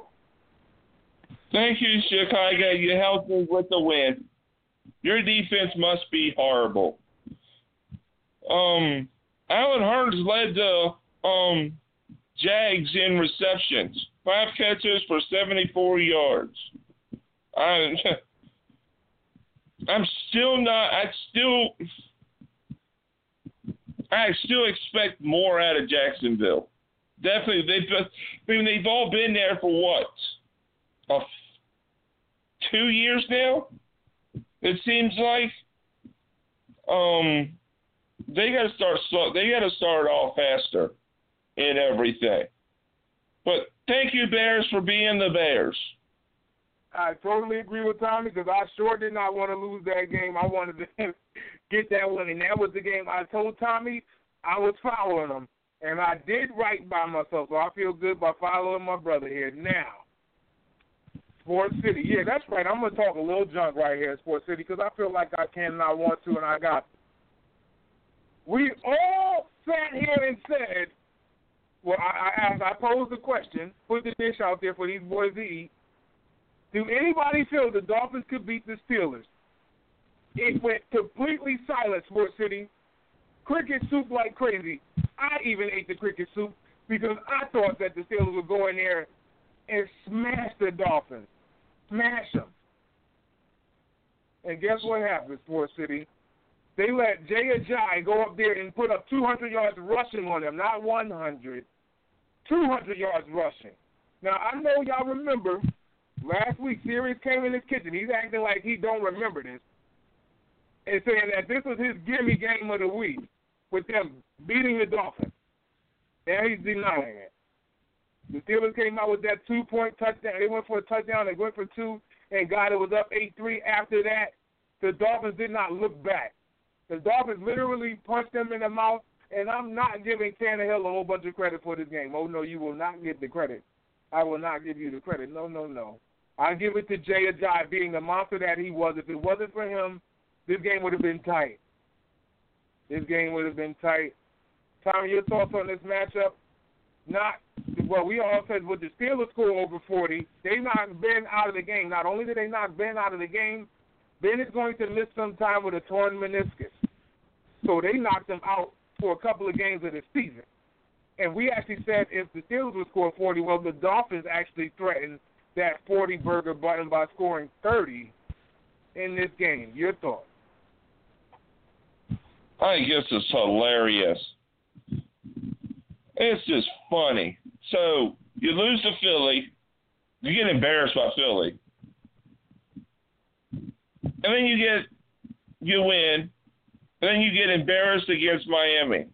Thank you, Chicago. You helped me with the win. Your defense must be horrible. Um, Allen Hurns led the um, Jags in receptions. Five catches for seventy-four yards. I, I'm still not. I still. I still expect more out of Jacksonville. Definitely, they've. I mean, they've all been there for what? Uh, two years now. It seems like. Um, they got to start. They got to start off faster in everything. But thank you, Bears, for being the Bears. I totally agree with Tommy because I sure did not want to lose that game. I wanted to get that one, and that was the game I told Tommy I was following them, and I did right by myself, so I feel good by following my brother here. Now, Sports City. Yeah, that's right. I'm going to talk a little junk right here at Sports City because I feel like I can and I want to, and I got to. We all sat here and said, well, I, I asked, I posed the question, put the dish out there for these boys to eat. Do anybody feel the Dolphins could beat the Steelers? It went completely silent, Sports City. Cricket soup like crazy. I even ate the cricket soup because I thought that the Steelers would go in there and smash the Dolphins. Smash them. And guess what happened, Sports City? They let Jay Ajayi go up there and put up two hundred yards rushing on them, not one hundred. two hundred yards rushing. Now, I know y'all remember last week, Sirius came in his kitchen. He's acting like he don't remember this and saying that this was his gimme game of the week with them beating the Dolphins. Now he's denying it. The Steelers came out with that two-point touchdown. They went for a touchdown. They went for two and got it was up eight three. After that, the Dolphins did not look back. The Dolphins literally punched them in the mouth, and I'm not giving Tannehill a whole bunch of credit for this game. Oh, no, you will not get the credit. I will not give you the credit. No, no, no. I give it to Jay Ajayi being the monster that he was. If it wasn't for him, this game would have been tight. This game would have been tight. Tommy, your thoughts on this matchup? Not, well, we all said with the Steelers score over forty, they knocked Ben out of the game. Not only did they knock Ben out of the game, Ben is going to miss some time with a torn meniscus. So they knocked him out for a couple of games of the season. And we actually said if the Steelers would score forty, well, the Dolphins actually threatened that forty-burger button by scoring thirty in this game. Your thoughts? I guess it's hilarious. It's just funny. So you lose to Philly, you get embarrassed by Philly, and then you get you win, and then you get embarrassed against Miami.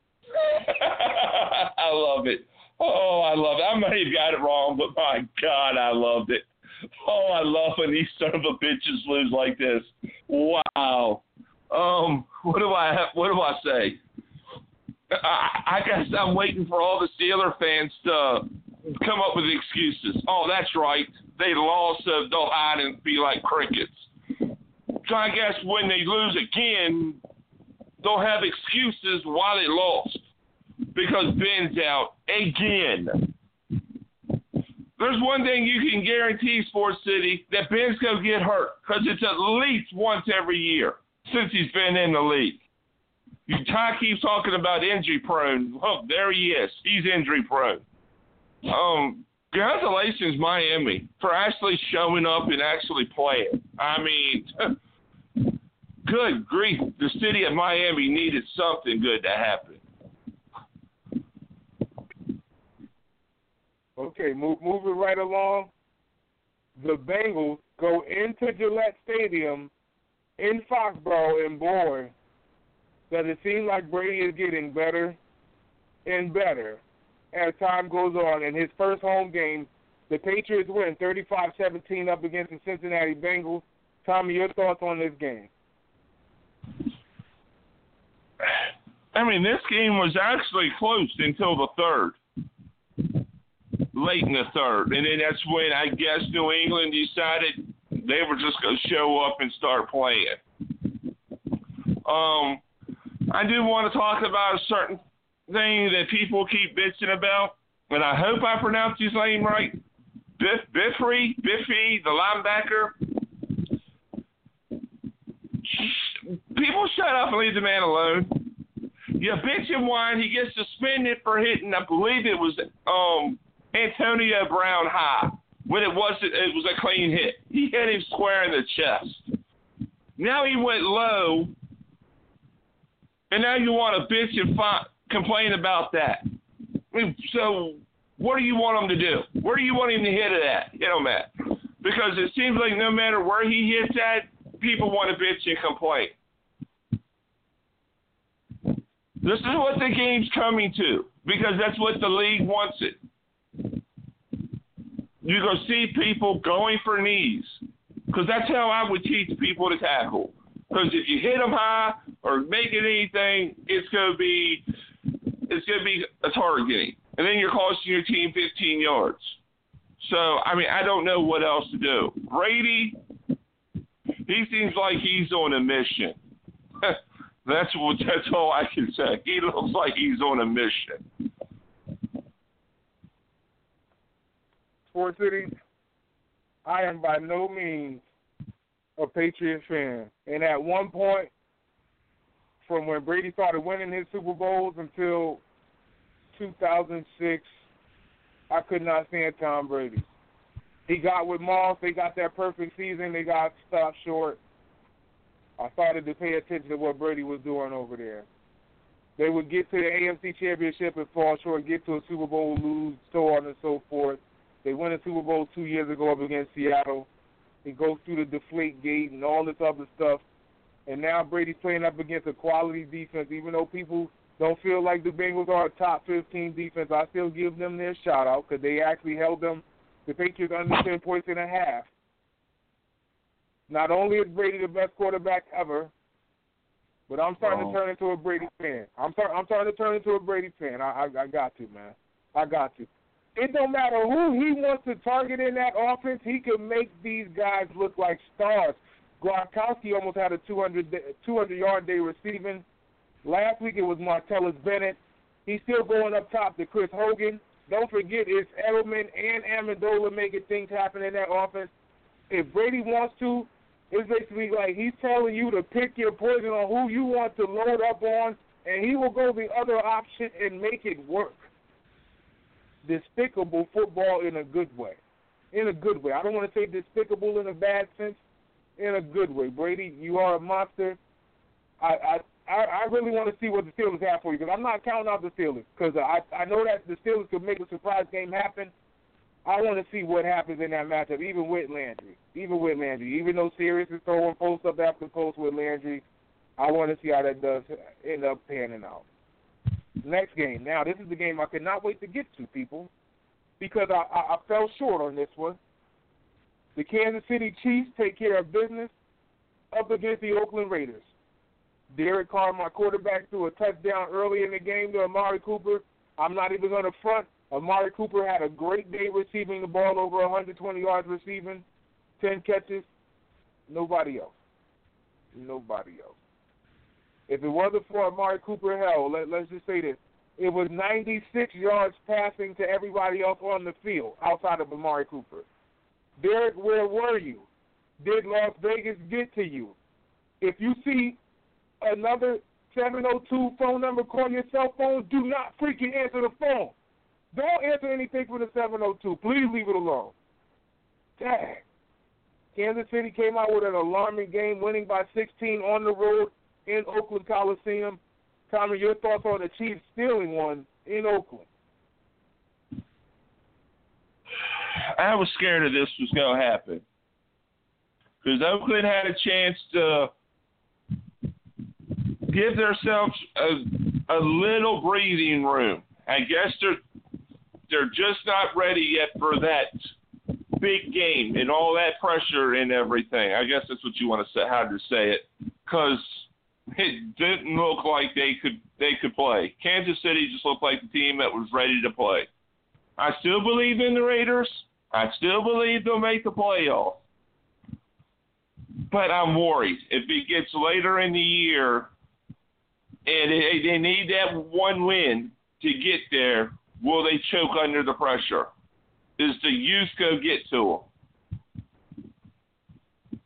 I love it. Oh, I love it. I may have got it wrong, but my God, I loved it. Oh, I love when these son of a bitches lose like this. Wow. Um, what do I have, what do I say? I, I guess I'm waiting for all the Steeler fans to come up with excuses. Oh, that's right. They lost, so they'll hide and be like crickets. So I guess when they lose again, they'll have excuses why they lost. Because Ben's out again. There's one thing you can guarantee, Sports City, that Ben's going to get hurt. Because it's at least once every year since he's been in the league. You Ty keeps talking about injury prone. Look, there he is. He's injury prone. Um, congratulations, Miami, for actually showing up and actually playing. I mean, good grief. The city of Miami needed something good to happen. Okay, move, moving right along. The Bengals go into Gillette Stadium in Foxborough, and boy, does it seem like Brady is getting better and better as time goes on. In his first home game, the Patriots win thirty-five seventeen up against the Cincinnati Bengals. Tommy, your thoughts on this game? I mean, this game was actually close until the third. Late in the third. And then that's when I guess New England decided they were just going to show up and start playing. Um, I do want to talk about a certain thing that people keep bitching about, and I hope I pronounced his name right. Biff, Biffrey, Biffy, the linebacker. People shut up and leave the man alone. You bitch and whine. He gets suspended for hitting, I believe it was um, Antonio Brown high when it wasn't. It was a clean hit. He hit him square in the chest. Now he went low, and now you want to bitch and fi- complain about that. I mean, so what do you want him to do? Where do you want him to hit it at? Hit him at? Because it seems like no matter where he hits at, people want to bitch and complain. This is what the game's coming to, because that's what the league wants it. You're going to see people going for knees, because that's how I would teach people to tackle. Because if you hit them high or make it anything, it's going to be it's going to be a targeting. And then you're costing your team fifteen yards. So, I mean, I don't know what else to do. Brady, he seems like he's on a mission. that's what. That's all I can say. He looks like he's on a mission. Sports City, I am by no means a Patriot fan. And at one point, from when Brady started winning his Super Bowls until two thousand six, I could not stand Tom Brady. He got with Moss. They got that perfect season. They got stopped short. I started to pay attention to what Brady was doing over there. They would get to the A F C Championship and fall short, get to a Super Bowl, lose, so on and so forth. They won a Super Bowl two years ago up against Seattle. He goes through the deflate gate and all this other stuff. And now Brady's playing up against a quality defense. Even though people don't feel like the Bengals are a top fifteen defense, I still give them their shout-out because they actually held them, the Patriots, under ten points and a half. Not only is Brady the best quarterback ever, but I'm starting oh. to turn into a Brady fan. I'm, start, I'm starting to turn into a Brady fan. I, I, I got to, man. I got to. It don't matter who he wants to target in that offense. He can make these guys look like stars. Gronkowski almost had a two hundred-yard day receiving. Last week it was Martellus Bennett. He's still going up top to Chris Hogan. Don't forget it's Edelman and Amendola making things happen in that offense. If Brady wants to, it's basically like he's telling you to pick your poison on who you want to load up on, and he will go the other option and make it work. Despicable football in a good way. In a good way. I don't want to say despicable in a bad sense. In a good way. Brady, you are a monster. I I, I really want to see what the Steelers have for you because I'm not counting out the Steelers because I, I know that the Steelers could make a surprise game happen. I want to see what happens in that matchup, even with Landry. Even with Landry. Even though Sirius is throwing post up after post with Landry, I want to see how that does end up panning out. Next game. Now, this is the game I could not wait to get to, people, because I, I, I fell short on this one. The Kansas City Chiefs take care of business up against the Oakland Raiders. Derek Carr, my quarterback, threw a touchdown early in the game to Amari Cooper. I'm not even going to front. Amari Cooper had a great day receiving the ball, over one hundred twenty yards receiving, ten catches. Nobody else. Nobody else. If it wasn't for Amari Cooper, hell, let, let's just say this. It was ninety-six yards passing to everybody else on the field outside of Amari Cooper. Derek, where were you? Did Las Vegas get to you? If you see another seven oh two phone number, call your cell phone, do not freaking answer the phone. Don't answer anything for the seven oh two. Please leave it alone. Dang. Kansas City came out with an alarming game, winning by sixteen on the road in Oakland Coliseum. Tommy, your thoughts on the Chiefs stealing one in Oakland? I was scared of this was going to happen because Oakland had a chance to give themselves a, a little breathing room. I guess they're they're just not ready yet for that big game and all that pressure and everything. I guess that's what you want to say, how to say it, because it didn't look like they could they could play. Kansas City just looked like the team that was ready to play. I still believe in the Raiders. I still believe they'll make the playoff. But I'm worried. If it gets later in the year and it, they need that one win to get there, will they choke under the pressure? Is the youth going to get to them?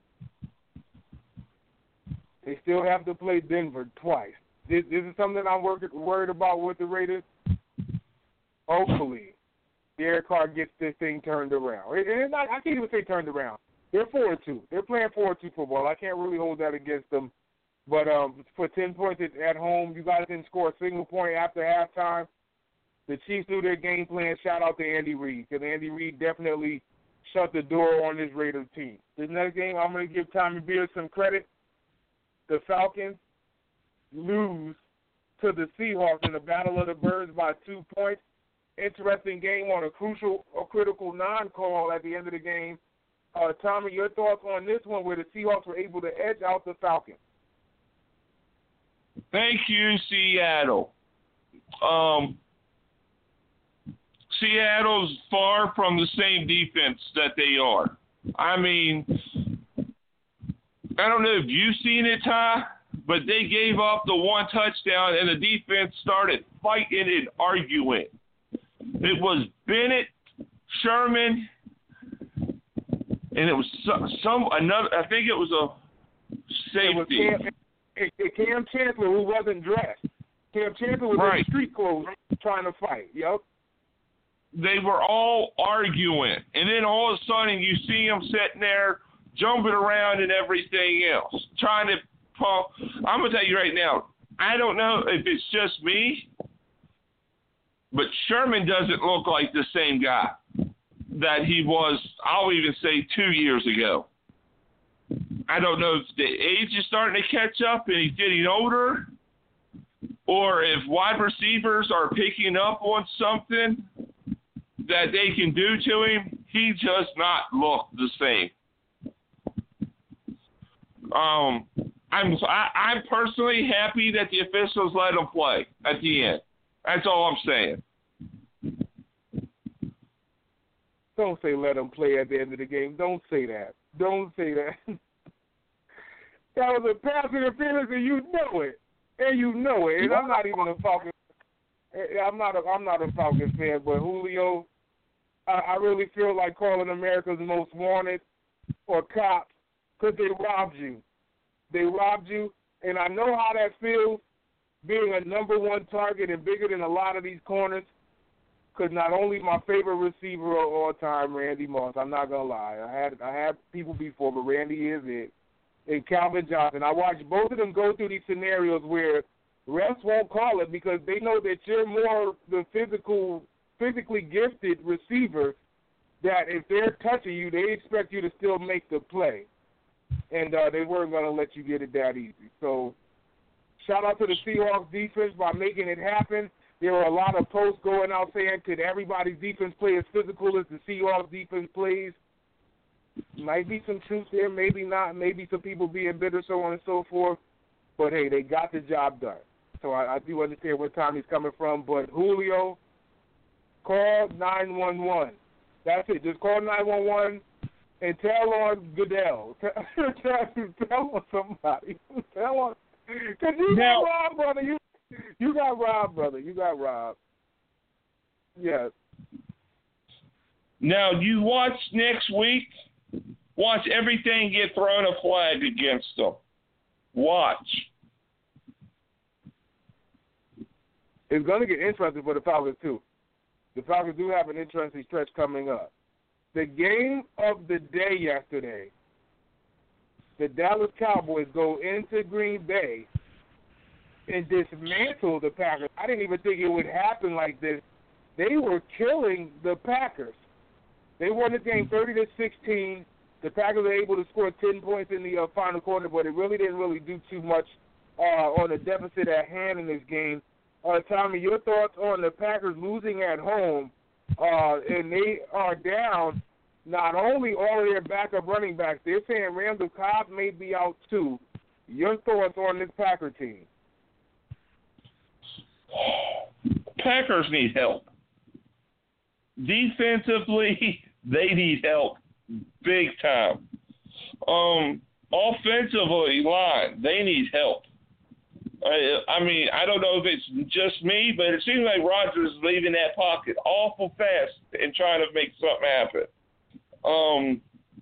They still have to play Denver twice. This, this is something I'm worried, worried about with the Raiders. Hopefully, Derek Carr gets this thing turned around. And it's not, I can't even say turned around. They're four and two. They're playing four and two football. I can't really hold that against them. But um, for ten points at home, you guys didn't score a single point after halftime. The Chiefs knew their game plan. Shout out to Andy Reid, because Andy Reid definitely shut the door on this Raiders team. This next game, I'm going to give Tommy Beard some credit. The Falcons lose to the Seahawks in the Battle of the Birds by two points. Interesting game on a crucial or critical non-call at the end of the game. Uh, Tommy, your thoughts on this one where the Seahawks were able to edge out the Falcons? Thank you, Seattle. um, Seattle's far from the same defense that they are. I mean, I don't know if you've seen it, Ty, but they gave up the one touchdown and the defense started fighting and arguing. It was Bennett, Sherman, and it was some, some another. I think it was a safety. It was Cam, it, it, Cam Chancellor, who wasn't dressed. Cam Chancellor was right. in street clothes trying to fight. Yep. They were all arguing, and then all of a sudden you see them sitting there jumping around and everything else, trying to. Paul, I'm gonna tell you right now. I don't know if it's just me, but Sherman doesn't look like the same guy that he was. I'll even say two years ago. I don't know if the age is starting to catch up and he's getting older, or if wide receivers are picking up on something that they can do to him. He does not look the same. Um, I'm I, I'm personally happy that the officials let him play at the end. That's all I'm saying. Don't say let him play at the end of the game. Don't say that. Don't say that. That was a pass interference, and you know it, and you know it. And I'm not even a Falcons. I'm not a I'm not a Falcons fan, but Julio, I, I really feel like calling America's Most Wanted or cops because they robbed you. They robbed you, and I know how that feels, being a number one target and bigger than a lot of these corners. Because not only my favorite receiver of all time, Randy Moss, I'm not gonna lie, I had I had people before, but Randy is it. And Calvin Johnson, I watched both of them go through these scenarios where refs won't call it because they know that you're more the physical, physically gifted receiver. That if they're touching you, they expect you to still make the play. And uh, they weren't going to let you get it that easy. So shout out to the Seahawks defense by making it happen. There were a lot of posts going out saying, could everybody's defense play as physical as the Seahawks defense plays? Might be some truth there, maybe not. Maybe some people being bitter, so on and so forth. But, hey, they got the job done. So I, I do understand where Tommy's coming from. But, Julio, call nine one one. That's it. Just call nine one one. And tell on Goodell. Tell, tell, tell on somebody. Tell on. Because you got robbed, brother. You, you got robbed, brother. You got robbed. Yes. Now, you watch next week, watch everything get thrown a flag against them. Watch. It's going to get interesting for the Falcons, too. The Falcons do have an interesting stretch coming up. The game of the day yesterday, the Dallas Cowboys go into Green Bay and dismantle the Packers. I didn't even think it would happen like this. They were killing the Packers. They won the game thirty to sixteen. The Packers were able to score ten points in the uh, final quarter, but it really didn't really do too much uh, on the deficit at hand in this game. Uh, Tommy, your thoughts on the Packers losing at home? Uh, and they are down not only all of their backup running backs, they're saying Randall Cobb may be out too. Your thoughts on this Packer team? Packers need help. Defensively, they need help big time. Um, offensively, line, they need help. I, I mean, I don't know if it's just me, but it seems like Rodgers is leaving that pocket awful fast and trying to make something happen. Um,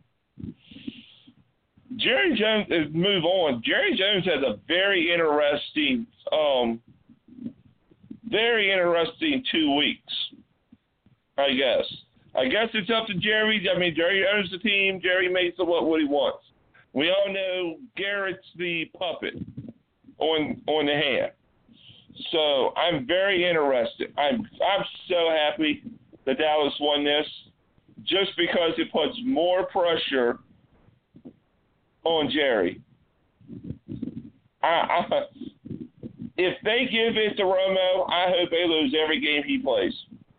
Jerry Jones, move on. Jerry Jones has a very interesting, um, very interesting two weeks, I guess. I guess it's up to Jerry. I mean, Jerry owns the team. Jerry makes what, what he wants. We all know Garrett's the puppet on on the hand. So I'm very interested. I'm I'm so happy that Dallas won this, just because it puts more pressure on Jerry. I, I, if they give it to Romo, I hope they lose every game he plays.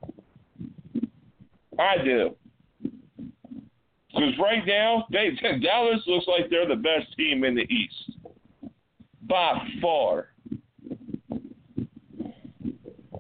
I do. Because right now, they, Dallas looks like they're the best team in the East. By far.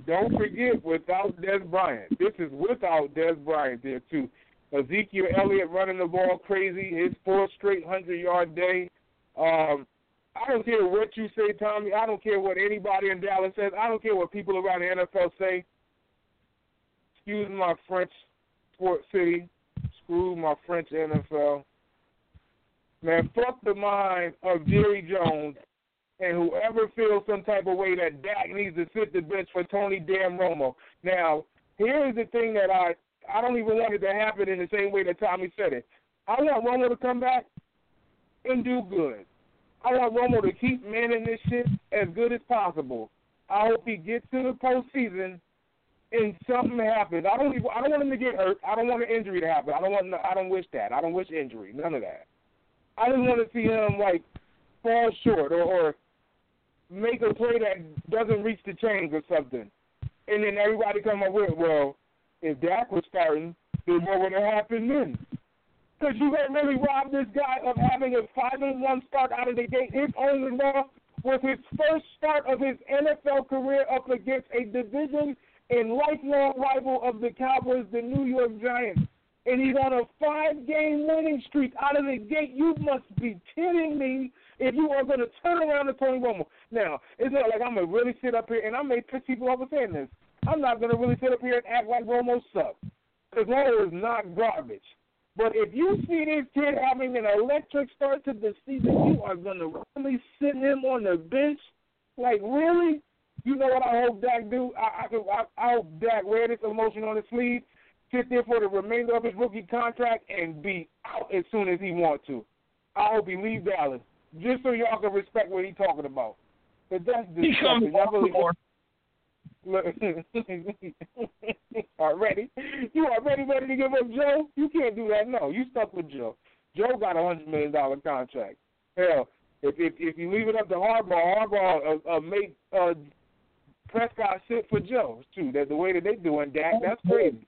don't forget, without Dez Bryant. This is without Dez Bryant there, too. Ezekiel Elliott running the ball crazy, his fourth straight hundred-yard day. Um, I don't care what you say, Tommy. I don't care what anybody in Dallas says. I don't care what people around the N F L say. Excuse my French, Sport City. Screw my French N F L. Man, fuck the mind of Jerry Jones and whoever feels some type of way that Dak needs to sit the bench for Tony Dan Romo. Now, here's the thing that I, I don't even want it to happen in the same way that Tommy said it. I want Romo to come back and do good. I want Romo to keep manning this shit as good as possible. I hope he gets to the postseason and something happens. I don't even, I don't want him to get hurt. I don't want an injury to happen. I don't want. I don't wish that. I don't wish injury. None of that. I just want to see him like fall short or, or make a play that doesn't reach the chains or something, and then everybody come up with, well, if Dak was starting, then what would have happened then? Because you had really robbed this guy of having a five and one start out of the gate. His only loss was his first start of his N F L career up against a division and lifelong rival of the Cowboys, the New York Giants. And he's on a five-game winning streak out of the gate. You must be kidding me if you are going to turn around to Tony Romo. Now, it's not like I'm going to really sit up here, and I may piss people off for saying this. I'm not going to really sit up here and act like Romo sucks, because Romo is not garbage. But if you see this kid having an electric start to the season, you are going to really sit him on the bench? Like, really? You know what I hope Dak do? I, I, I hope Dak wear this emotion on his sleeve, sit there for the remainder of his rookie contract, and be out as soon as he wants to. I hope he leaves Dallas, just so y'all can respect what he's talking about. But that's disgusting. Y'all really Look, already? You already ready to give up Joe? You can't do that. No, you stuck with Joe. Joe got a hundred million dollar contract. Hell, if if if you leave it up to Harbaugh, Harbaugh uh, uh, make uh, Prescott sit for Joe too. That's the way that they doing Dak. That's crazy.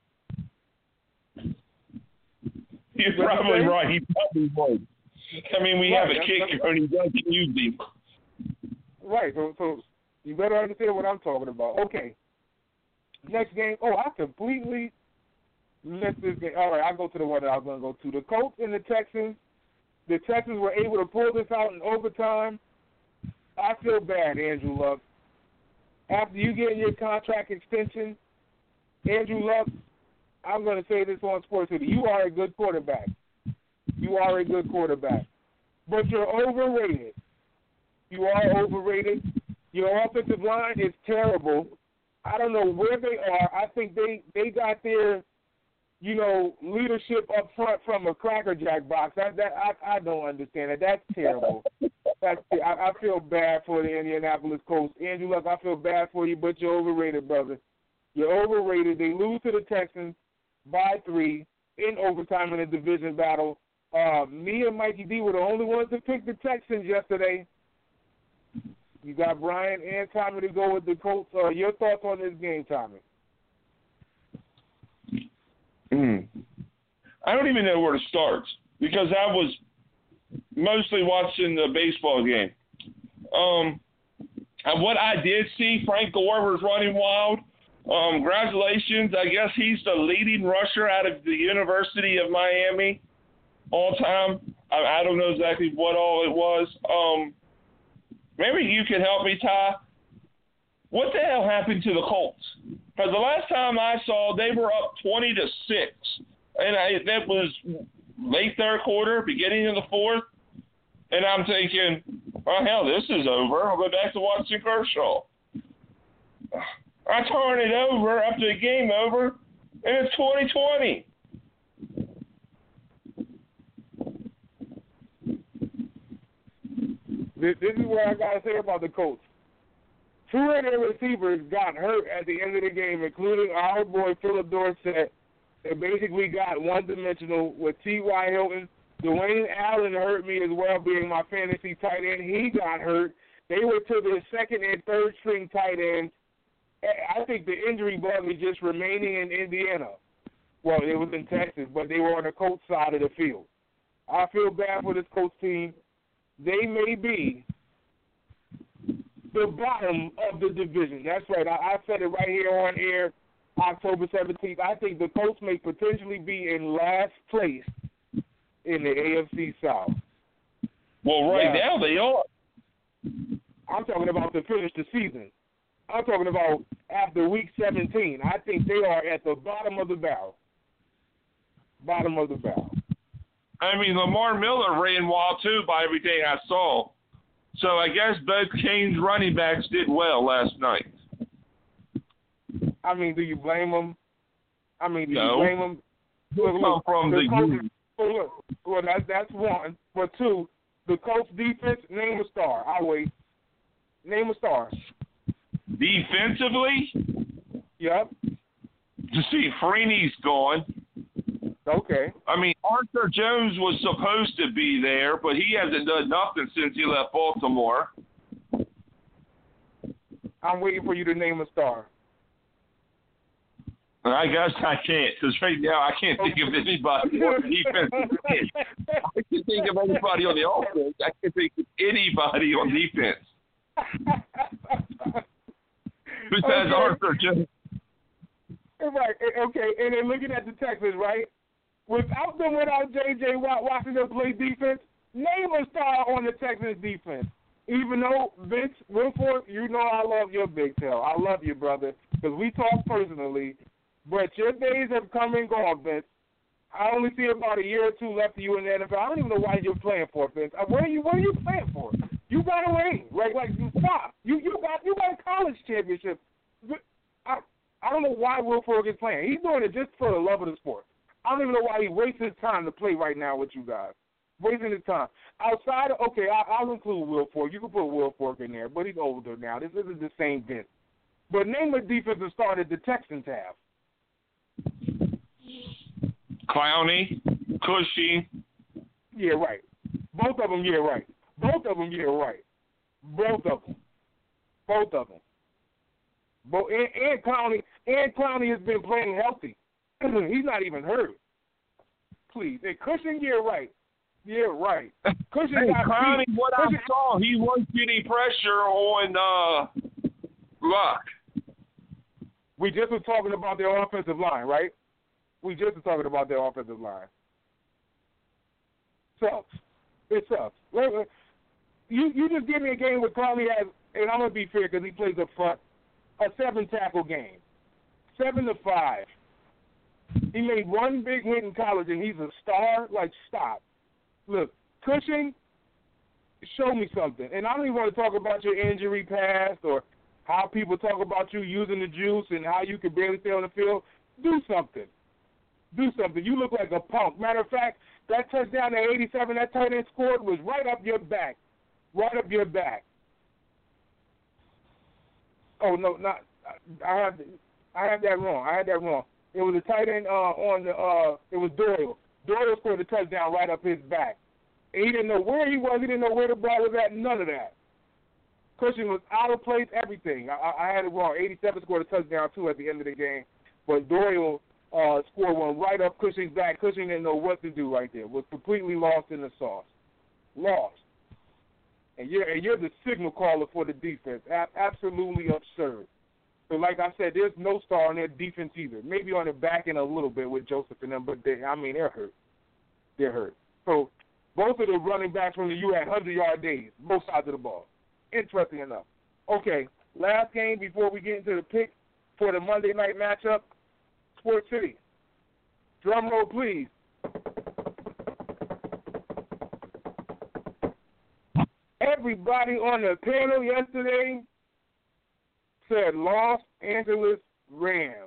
You're probably right. He probably would. I mean, we right, have a kicker and he doesn't use him. Right. So so. You better understand what I'm talking about. Okay. Next game. Oh, I completely missed this game. All right, I'll go to the one that I was going to go to. The Colts and the Texans. The Texans were able to pull this out in overtime. I feel bad, Andrew Luck. After you get your contract extension, Andrew Luck, I'm going to say this on Sports City. You are a good quarterback. You are a good quarterback. But you're overrated. You are overrated. Your offensive line is terrible. I don't know where they are. I think they, they got their, you know, leadership up front from a Cracker Jack box. That, that I, I don't understand it. That's terrible. That's I, I feel bad for the Indianapolis Colts. Andrew Luck, I feel bad for you, but you're overrated, brother. You're overrated. They lose to the Texans by three in overtime in a division battle. Uh, me and Mikey D were the only ones to pick the Texans yesterday. You got Brian and Tommy to go with the Colts. Uh, your thoughts on this game, Tommy? Mm. I don't even know where to start because I was mostly watching the baseball game. Um, what I did see, Frank Gore was running wild. Um, congratulations. I guess he's the leading rusher out of the University of Miami all time. I, I don't know exactly what all it was. Um, Maybe you can help me, Ty. What the hell happened to the Colts? Because the last time I saw, they were up twenty to six, and I, that was late third quarter, beginning of the fourth. And I'm thinking, oh hell, this is over. I'll go back to watching Kershaw. I turn it over after the game over, and it's twenty twenty. This, this is what I got to say about the Colts. Two of their receivers got hurt at the end of the game, including our boy Philip Dorsett. They basically got one-dimensional with T Y. Hilton. Dwayne Allen hurt me as well, being my fantasy tight end. He got hurt. They were to their second and third string tight ends. I think the injury bug is just remaining in Indiana. Well, it was in Texas, but they were on the Colts side of the field. I feel bad for this Colts team. They may be the bottom of the division. That's right. I, I said it right here on air, October seventeenth. I think the Colts may potentially be in last place in the A F C South. Well, right yeah. now they are. I'm talking about to finish the season. I'm talking about after week seventeen. I think they are at the bottom of the barrel. Bottom of the barrel. I mean, Lamar Miller ran wild, too, by everything I saw. So I guess both Kane's running backs did well last night. I mean, do you blame them? I mean, do no. you blame them? Look, look, from the, the Colts, look, well, that's, that's one. But two, the Colts defense, name a star. I'll wait. Name a star. Defensively? Yep. To see, Freeney's gone. Okay. I mean, Arthur Jones was supposed to be there, but he hasn't done nothing since he left Baltimore. I'm waiting for you to name a star. I guess I can't, because right now I can't think of anybody on the defense. I can think of anybody on the offense. I can think of anybody on defense. Besides okay. Arthur Jones. Right, okay, and then looking at the Texans, right? Without them, without J J Watt watching them play defense, name a star on the Texans defense. Even though Vince Wilfork, you know I love your big tail. I love you, brother, because we talk personally. But your days have come and gone, Vince. I only see about a year or two left of you in the N F L. I don't even know why you're playing for, Vince. Where are you? What are you playing for? You got away, right? Like you stop. You you got you got a college championship. I I don't know why Wilfork is playing. He's doing it just for the love of the sport. I don't even know why he wastes his time to play right now with you guys. Wasting his time. Outside of, okay, I, I'll include Wilfork. You can put Wilfork in there, but he's older now. This isn't the same Vince. But name a defensive star that the Texans have. Clowney, Cushy. Yeah, right. Both of them, yeah, right. Both of them, yeah, right. Both of them. Both of them. But and, and Clowney, and Clowney has been playing healthy. He's not even hurt. Please, and Cushing, yeah, right. Yeah, right. Cushing hey, got Clowney, beat. what Cushing, I saw, he was getting pressure on uh, Luck. We just were talking about their offensive line, right? We just were talking about their offensive line. Sucks. It sucks. You you just give me a game where Clowney has, and I'm gonna be fair because he plays up front, a seven tackle game, seven to five. He made one big hit in college, and he's a star. Like, stop. Look, Cushing, show me something. And I don't even want to talk about your injury past or how people talk about you using the juice and how you can barely stay on the field. Do something. Do something. You look like a punk. Matter of fact, that touchdown at eighty-seven, that tight end scored was right up your back. Right up your back. Oh, no, not I have I have that wrong. I had that wrong. It was a tight end uh, on the uh, it was Doyle. Doyle scored a touchdown right up his back. And he didn't know where he was. He didn't know where the ball was at. None of that. Cushing was out of place. Everything. I, I had it wrong. eighty-seven scored a touchdown too at the end of the game, but Doyle uh, scored one right up Cushing's back. Cushing didn't know what to do right there. Was completely lost in the sauce. Lost. And you're and you're the signal caller for the defense. A- absolutely absurd. So, like I said, there's no star on their defense either. Maybe on the back end a little bit with Joseph and them, but they, I mean, they're hurt. They're hurt. So, both of the running backs from the U had hundred-yard days, both sides of the ball. Interesting enough. Okay, last game before we get into the pick for the Monday night matchup, Sports City. Drum roll, please. Everybody on the panel yesterday said Los Angeles Rams.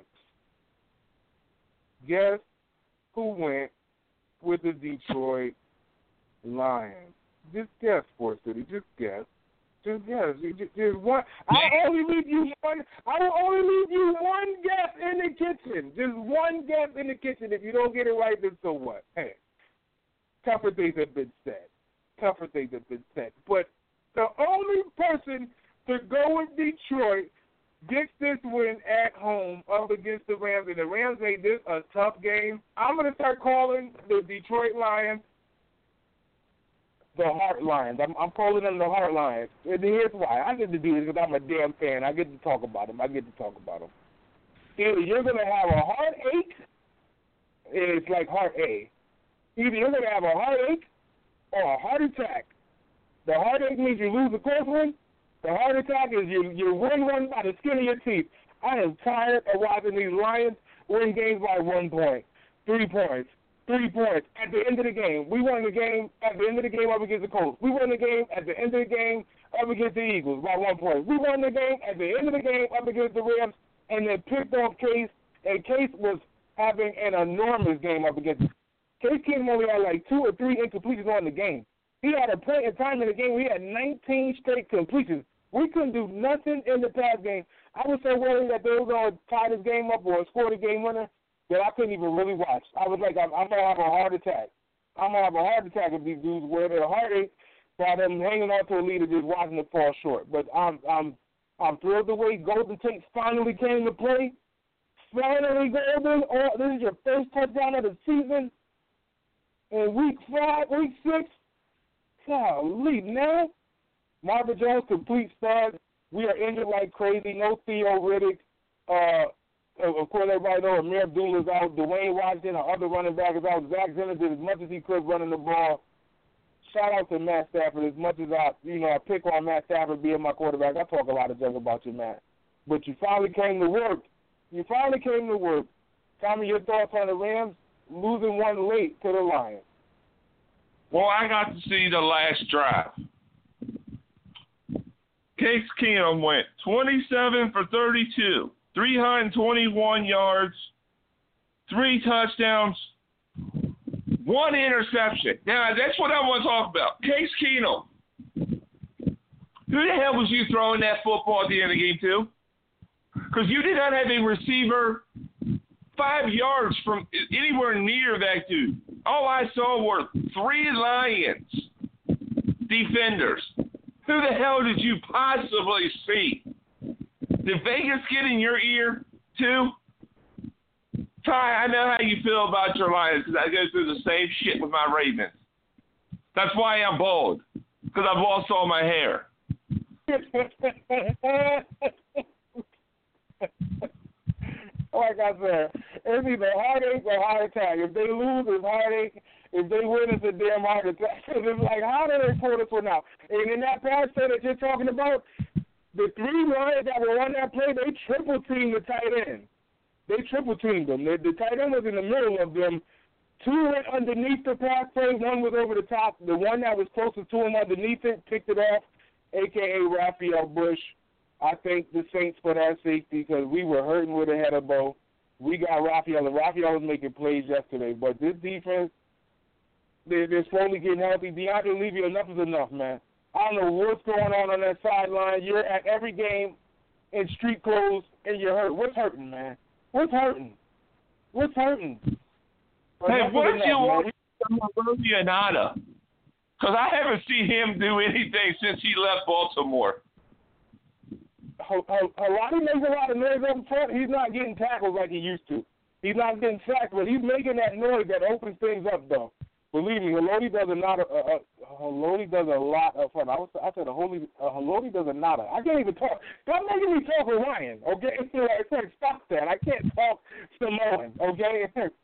Guess who went with the Detroit Lions? Just guess, Sports City. Just guess. Just guess. Just, just one. I'll only leave you one. I will only leave you one guess in the kitchen. Just one guess in the kitchen. If you don't get it right, then so what? Hey, tougher things have been said. Tougher things have been said. But the only person to go with Detroit gets this win at home up against the Rams, and the Rams made this a tough game. I'm going to start calling the Detroit Lions the Heart Lions. I'm, I'm calling them the Heart Lions. And here's why. I get to do this because I'm a damn fan. I get to talk about them. I get to talk about them. Either you're going to have a heartache, it's like heart A. Either you're going to have a heartache or a heart attack. The heartache means you lose a close one. The heart attack is you, you win one by the skin of your teeth. I am tired of watching these Lions win games by one point, three points. Three points at the end of the game. We won the game at the end of the game up against the Colts. We won the game at the end of the game up against the Eagles by one point. We won the game at the end of the game up against the Rams and then picked off Case. And Case was having an enormous game up against us. Case Keenum only had like two or three incompletions on the game. He had a point in time in the game where he had nineteen straight completions. We couldn't do nothing in the pass game. I was so worried that they were going to tie this game up or score the game winner that I couldn't even really watch. I was like, I'm, I'm going to have a heart attack. I'm going to have a heart attack if these dudes wear their heartache by them hanging on to a lead and just watching it fall short. But I'm I'm I'm thrilled the way Golden Tate finally came to play. Finally, Golden, oh, this is your first touchdown of the season in week five, week six. Golly, man. Marvin Jones, complete stud. We are injured like crazy. No Theo Riddick. Uh, Of course, everybody knows Amir Abdullah is out. Dwayne Washington, our other running back, is out. Zach Zenner did as much as he could running the ball. Shout out to Matt Stafford. As much as I, you know, I pick on Matt Stafford being my quarterback, I talk a lot of junk about you, Matt. But you finally came to work. You finally came to work. Tell me your thoughts on the Rams losing one late to the Lions. Well, I got to see the last drive. Case Keenum went twenty-seven for thirty-two. three hundred twenty-one yards, three touchdowns, one interception. Now, that's what I want to talk about. Case Keenum. Who the hell was you throwing that football at the end of the game to? Because you did not have a receiver five yards from anywhere near that dude. All I saw were three Lions defenders. Who the hell did you possibly see? Did Vegas get in your ear, too? Ty, I know how you feel about your Lions because I go through the same shit with my Ravens. That's why I'm bald, because I've lost all my hair. Like I said, it's either heartache or heart attack. If they lose, it's heartache. If they win, it's a damn heart attack. It's like, how do they pull this one out? And in that pass play that you're talking about, the three Lions that were on that play, they triple teamed the tight end. They triple teamed them. The, the tight end was in the middle of them. Two went underneath the pass play. One was over the top. The one that was closest to him underneath it picked it off, a k a. Raphael Bush. I thank the Saints for that safety because we were hurting with a header bow. We got Raphael, and Raphael was making plays yesterday. But this defense, they're, they're slowly getting healthy. DeAndre Levy, enough is enough, man. I don't know what's going on on that sideline. You're at every game in street clothes, and you're hurt. What's hurting, man? What's hurting? What's hurting? Hey, what if you want Leonardo? Because I haven't seen him do anything since he left Baltimore. Haloti makes a lot of noise up front. He's not getting tackled like he used to. He's not getting sacked, but he's making that noise that opens things up, though. Believe me, Haloti does a lot. Of, uh, uh, Haloti does a lot up front. I was, I said, Haloti, uh, Haloti does a lot. I can't even talk. Stop making me talk Hawaiian, okay? It's like, it's like stop that. I can't talk Samoan, okay?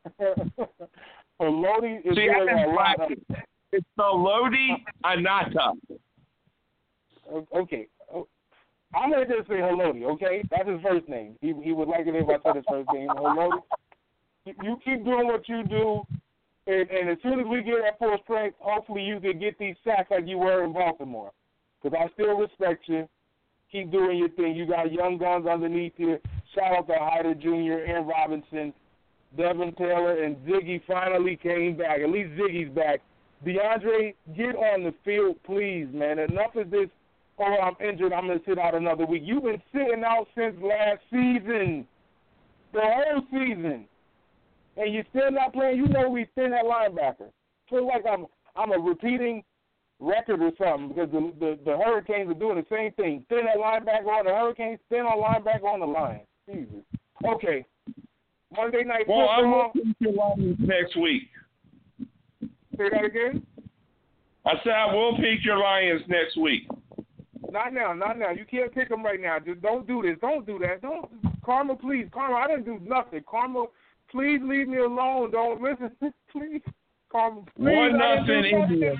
Haloti is See, doing a lot. Of, it's Haloti Anata. Okay. I'm going to just say Haloti, okay? That's his first name. He he would like it if I said his first name. Haloti. You keep doing what you do, and, and as soon as we get at full strength, hopefully you can get these sacks like you were in Baltimore. Because I still respect you. Keep doing your thing. You got young guns underneath you. Shout out to Hyder Junior and Robinson. Devin Taylor and Ziggy finally came back. At least Ziggy's back. DeAndre, get on the field, please, man. Enough of this. Oh, I'm injured, I'm going to sit out another week. You've been sitting out since last season, the whole season, and you're still not playing. You know we thin that linebacker. Feel like I'm I'm a repeating record or something because the, the, the Hurricanes are doing the same thing. Thin that linebacker on the Hurricanes, thin on linebacker on the Lions. Jesus. Okay. Monday Night Football. Well, I'm looking to Lions next week. Say that again? I said I will pick your Lions next week. Not now, not now. You can't pick them right now. Just don't do this. Don't do that. Don't, Karma, please. Karma, I didn't do nothing. Karma, please leave me alone. Don't listen. Please, Karma, please. One nothing India.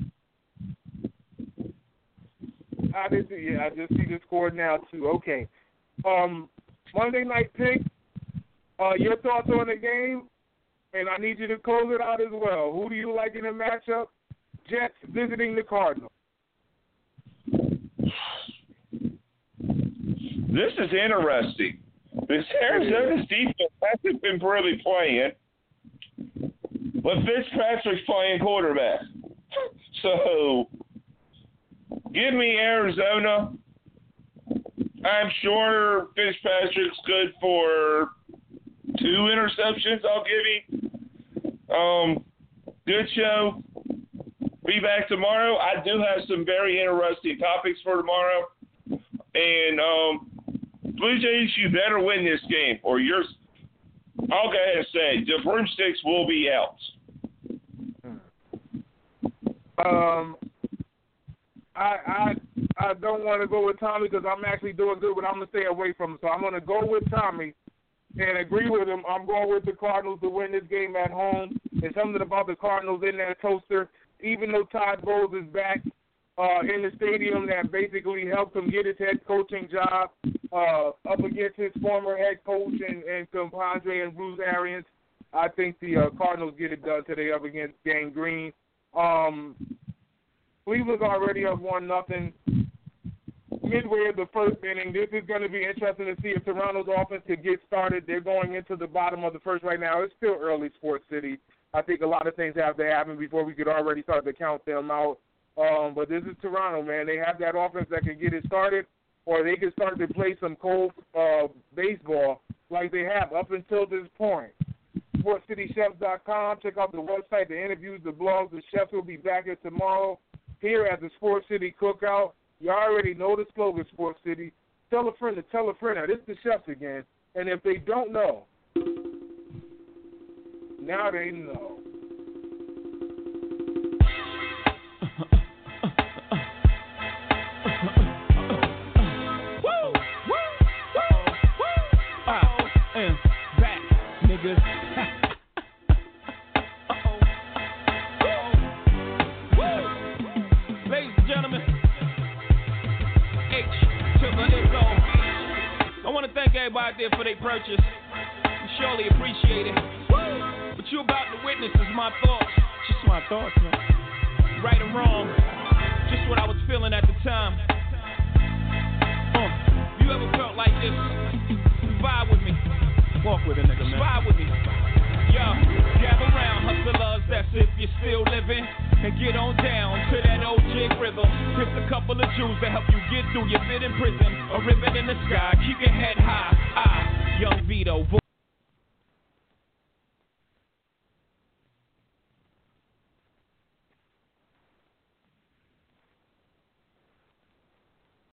I didn't see. Yeah, I just see the score now too. Okay. Um, Monday night pick. Uh, your thoughts on the game, and I need you to close it out as well. Who do you like in the matchup? Jets visiting the Cardinals. This is interesting. This Arizona's defense hasn't been really playing, but Fitzpatrick's playing quarterback. So, give me Arizona. I'm sure Fitzpatrick's good for two interceptions. I'll give him. Um, good show. Be back tomorrow. I do have some very interesting topics for tomorrow. And um, Blue Jays, you better win this game, or you're. I'll go ahead and say the broomsticks will be out. Um, I I I don't want to go with Tommy because I'm actually doing good, but I'm gonna stay away from him. So I'm gonna go with Tommy and agree with him. I'm going with the Cardinals to win this game at home. There's something about the Cardinals in that toaster. Even though Todd Bowles is back uh, in the stadium, that basically helped him get his head coaching job uh, up against his former head coach and, and compadre and Bruce Arians. I think the uh, Cardinals get it done today up against Gang Green. Um, Cleveland's already up one nothing. Midway of the first inning, this is going to be interesting to see if Toronto's offense could get started. They're going into the bottom of the first right now. It's still early, Sports City. I think a lot of things have to happen before we could already start to count them out. Um, but this is Toronto, man. They have that offense that can get it started, or they can start to play some cold uh, baseball like they have up until this point. Sports City Chefs dot com. Check out the website, the interviews, the blogs. The chefs will be back here tomorrow here at the Sports City Cookout. You already know the slogan, Sports City. Tell a friend to tell a friend. Now, this is the chefs again. And if they don't know, now they know. Woo! Woo! Woo! Woo! I am back, niggas. Uh-oh. Woo! Ladies and gentlemen, H to the Izzo. I want to thank everybody out there for their purchase. We surely appreciate it. What you about to witness is my thoughts. Just my thoughts, man. Right or wrong, just what I was feeling at the time. Uh, you ever felt like this? Vibe with me. Walk with a nigga, man. Vibe with me. Yo, gather round, hustlers, that's if you're still living. And get on down to that old jig rhythm. Here's a couple of Jews to help you get through your bit in prison. A ribbon in the sky, keep your head high. I, Young Vito,